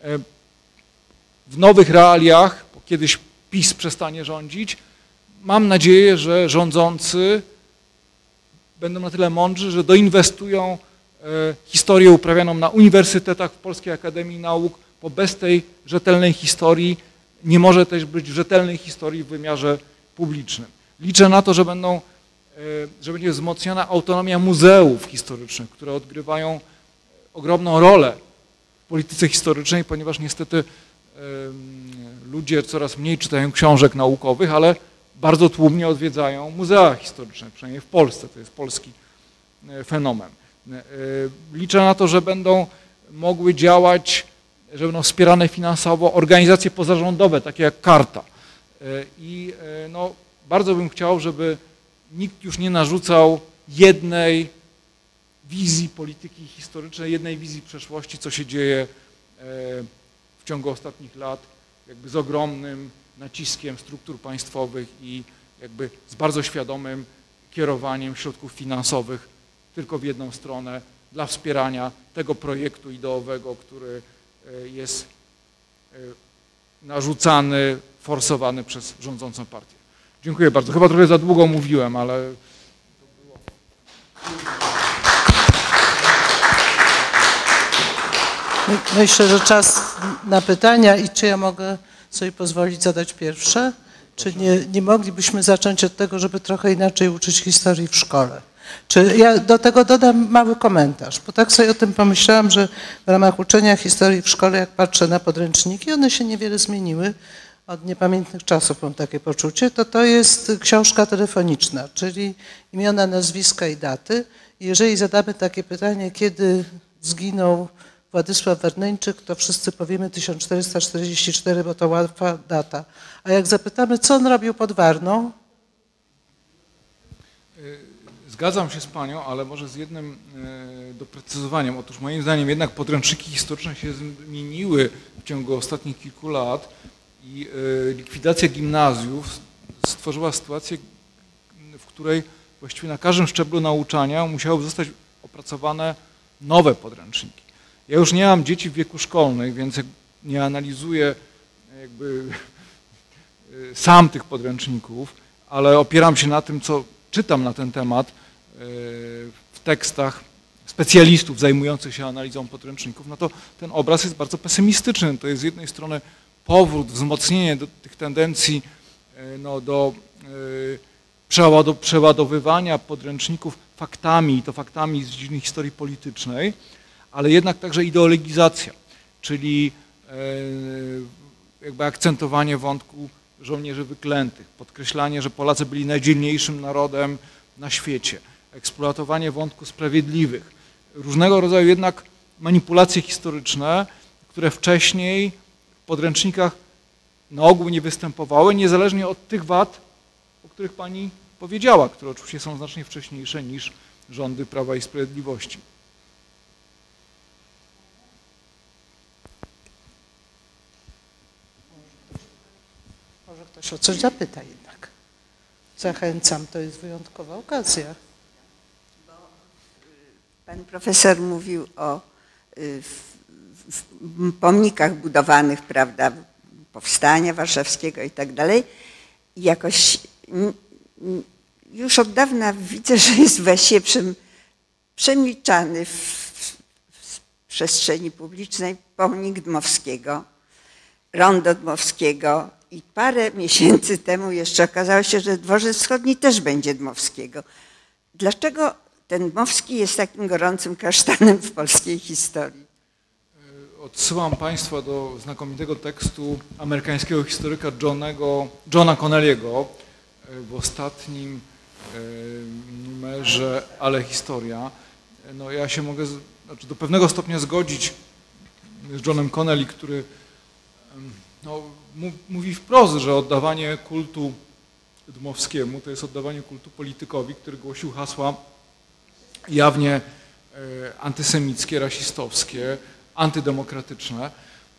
w nowych realiach, bo kiedyś PiS przestanie rządzić, mam nadzieję, że rządzący będą na tyle mądrzy, że doinwestują historię uprawianą na uniwersytetach, w Polskiej Akademii Nauk, bo bez tej rzetelnej historii nie może też być rzetelnej historii w wymiarze publicznym. Liczę na to, że, będą, że będzie wzmocniona autonomia muzeów historycznych, które odgrywają ogromną rolę w polityce historycznej, ponieważ niestety ludzie coraz mniej czytają książek naukowych, ale bardzo tłumnie odwiedzają muzea historyczne, przynajmniej w Polsce, to jest polski fenomen. Liczę na to, że będą mogły działać, że będą wspierane finansowo organizacje pozarządowe, takie jak Karta. I no, bardzo bym chciał, żeby nikt już nie narzucał jednej wizji polityki historycznej, jednej wizji przeszłości, co się dzieje w ciągu ostatnich lat, jakby z ogromnym naciskiem struktur państwowych i jakby z bardzo świadomym kierowaniem środków finansowych tylko w jedną stronę dla wspierania tego projektu ideowego, który jest narzucany, forsowany przez rządzącą partię. Dziękuję bardzo. Chyba trochę za długo mówiłem, ale to było... Myślę, że czas na pytania i czy ja mogę sobie pozwolić zadać pierwsze? Czy nie, nie moglibyśmy zacząć od tego, żeby trochę inaczej uczyć historii w szkole? Czy ja do tego dodam mały komentarz, bo tak sobie o tym pomyślałam, że w ramach uczenia historii w szkole, jak patrzę na podręczniki, one się niewiele zmieniły od niepamiętnych czasów, mam takie poczucie, to to jest książka telefoniczna, czyli imiona, nazwiska i daty. Jeżeli zadamy takie pytanie, kiedy zginął Władysław Werneńczyk, to wszyscy powiemy tysiąc czterysta czterdzieści cztery, bo to łatwa data. A jak zapytamy, co on robił pod Warną? Zgadzam się z Panią, ale może z jednym doprecyzowaniem. Otóż moim zdaniem jednak podręczniki historyczne się zmieniły w ciągu ostatnich kilku lat i likwidacja gimnazjów stworzyła sytuację, w której właściwie na każdym szczeblu nauczania musiały zostać opracowane nowe podręczniki. Ja już nie mam dzieci w wieku szkolnym, więc nie analizuję jakby sam tych podręczników, ale opieram się na tym, co czytam na ten temat w tekstach specjalistów zajmujących się analizą podręczników, no to ten obraz jest bardzo pesymistyczny. To jest z jednej strony powrót, wzmocnienie do tych tendencji no, do przeładowywania podręczników faktami, i to faktami z dziedziny historii politycznej, ale jednak także ideologizacja, czyli jakby akcentowanie wątku żołnierzy wyklętych, podkreślanie, że Polacy byli najdzielniejszym narodem na świecie, eksploatowanie wątku sprawiedliwych, różnego rodzaju jednak manipulacje historyczne, które wcześniej w podręcznikach na ogół nie występowały, niezależnie od tych wad, o których Pani powiedziała, które oczywiście są znacznie wcześniejsze niż rządy Prawa i Sprawiedliwości. Może ktoś o coś zapyta jednak. Zachęcam, to jest wyjątkowa okazja. Pan profesor mówił o y, w, w pomnikach budowanych, prawda, powstania warszawskiego i tak dalej. I jakoś n, n, już od dawna widzę, że jest właściwie przem, przemilczany w, w przestrzeni publicznej pomnik Dmowskiego, rondo Dmowskiego. I parę miesięcy temu jeszcze okazało się, że Dworzec Wschodni też będzie Dmowskiego. Dlaczego ten Dmowski jest takim gorącym kasztanem w polskiej historii? Odsyłam Państwa do znakomitego tekstu amerykańskiego historyka Johnego, Johna Connelly'ego w ostatnim numerze Ale Historia. No ja się mogę znaczy do pewnego stopnia zgodzić z Johnem Connelly, który no, mówi wprost, że oddawanie kultu Dmowskiemu to jest oddawanie kultu politykowi, który głosił hasła jawnie antysemickie, rasistowskie, antydemokratyczne.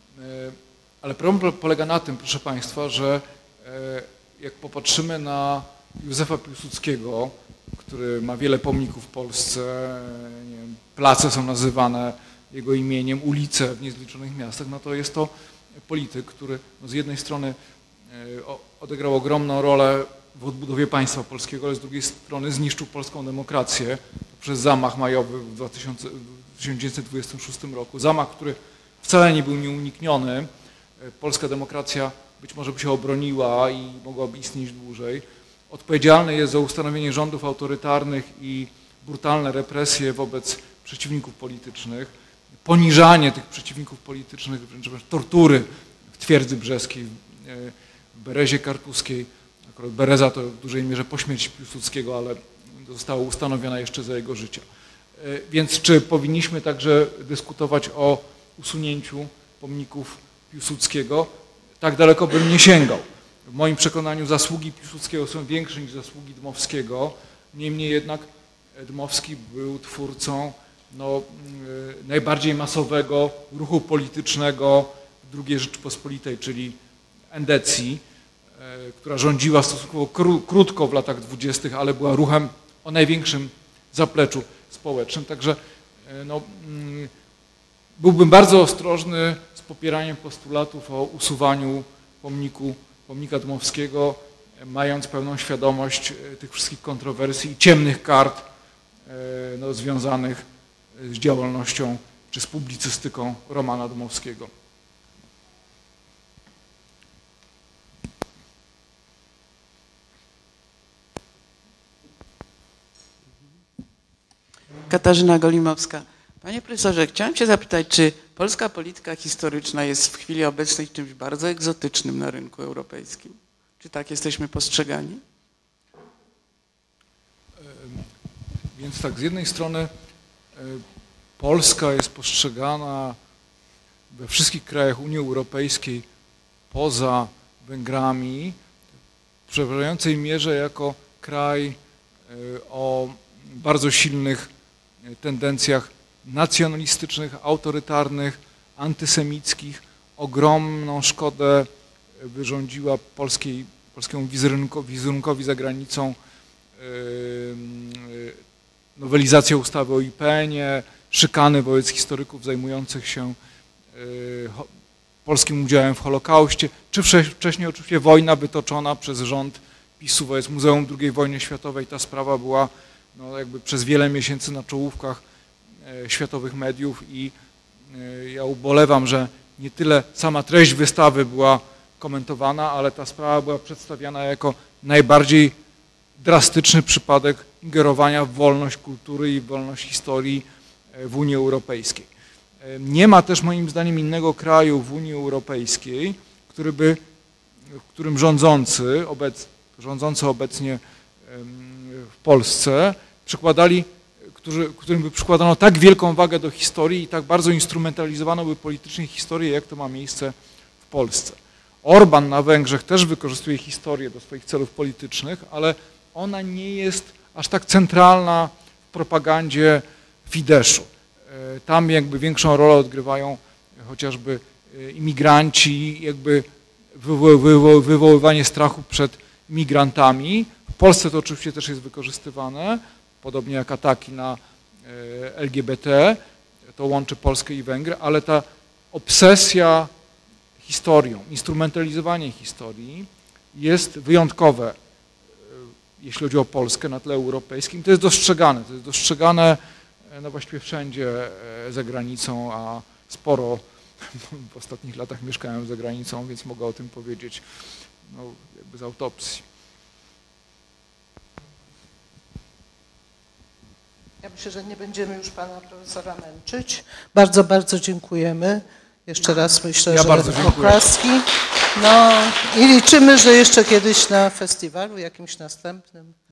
Ale problem polega na tym, proszę Państwa, że jak popatrzymy na Józefa Piłsudskiego, który ma wiele pomników w Polsce, nie wiem, place są nazywane jego imieniem, ulice w niezliczonych miastach, no to jest to polityk, który no z jednej strony odegrał ogromną rolę w odbudowie państwa polskiego, ale z drugiej strony zniszczył polską demokrację poprzez zamach majowy w tysiąc dziewięćset dwudziestym szóstym roku. Zamach, który wcale nie był nieunikniony. Polska demokracja być może by się obroniła i mogłaby istnieć dłużej. Odpowiedzialny jest za ustanowienie rządów autorytarnych i brutalne represje wobec przeciwników politycznych, poniżanie tych przeciwników politycznych, wręcz tortury w Twierdzy Brzeskiej, w Berezie Kartuskiej. Akurat Bereza to w dużej mierze po śmierci Piłsudskiego, ale została ustanowiona jeszcze za jego życia. Więc czy powinniśmy także dyskutować o usunięciu pomników Piłsudskiego? Tak daleko bym nie sięgał. W moim przekonaniu zasługi Piłsudskiego są większe niż zasługi Dmowskiego. Niemniej jednak Dmowski był twórcą no, najbardziej masowego ruchu politycznego drugiej Rzeczypospolitej, czyli endecji, która rządziła stosunkowo krótko w latach dwudziestych, ale była ruchem o największym zapleczu społecznym. Także no, byłbym bardzo ostrożny z popieraniem postulatów o usuwaniu pomniku, pomnika Dmowskiego, mając pełną świadomość tych wszystkich kontrowersji i ciemnych kart no, związanych z działalnością czy z publicystyką Romana Dmowskiego. Katarzyna Golimowska. Panie profesorze, chciałem się zapytać, czy polska polityka historyczna jest w chwili obecnej czymś bardzo egzotycznym na rynku europejskim? Czy tak jesteśmy postrzegani? Więc tak, z jednej strony Polska jest postrzegana we wszystkich krajach Unii Europejskiej poza Węgrami w przeważającej mierze jako kraj o bardzo silnych tendencjach nacjonalistycznych, autorytarnych, antysemickich. Ogromną szkodę wyrządziła polskiej, polskiemu wizerunkowi, wizerunkowi za granicą nowelizacja ustawy o I P N ie, szykany wobec historyków zajmujących się polskim udziałem w Holokauście, czy wcześniej oczywiście wojna wytoczona przez rząd PiSu wobec Muzeum drugiej Wojny Światowej. Ta sprawa była no, jakby przez wiele miesięcy na czołówkach światowych mediów i ja ubolewam, że nie tyle sama treść wystawy była komentowana, ale ta sprawa była przedstawiana jako najbardziej drastyczny przypadek ingerowania w wolność kultury i wolność historii w Unii Europejskiej. Nie ma też moim zdaniem innego kraju w Unii Europejskiej, który by, w którym rządzący, obec, rządzący obecnie w Polsce przykładali, którzy, którym by przykładano tak wielką wagę do historii i tak bardzo instrumentalizowano by politycznie historię, jak to ma miejsce w Polsce. Orban na Węgrzech też wykorzystuje historię do swoich celów politycznych, ale ona nie jest aż tak centralna w propagandzie Fideszu. Tam jakby większą rolę odgrywają chociażby imigranci, jakby wywo wywo wywoływanie strachu przed migrantami. W Polsce to oczywiście też jest wykorzystywane, podobnie jak ataki na L G B T, to łączy Polskę i Węgry, ale ta obsesja historią, instrumentalizowanie historii jest wyjątkowe, jeśli chodzi o Polskę na tle europejskim. To jest dostrzegane, to jest dostrzegane no właściwie wszędzie za granicą, a sporo w ostatnich latach mieszkałem za granicą, więc mogę o tym powiedzieć no, jakby z autopsji. Ja myślę, że nie będziemy już pana profesora męczyć. Bardzo, bardzo dziękujemy. Jeszcze raz myślę, ja że bardzo dziękuję. oklaski. No i liczymy, że jeszcze kiedyś na festiwalu jakimś następnym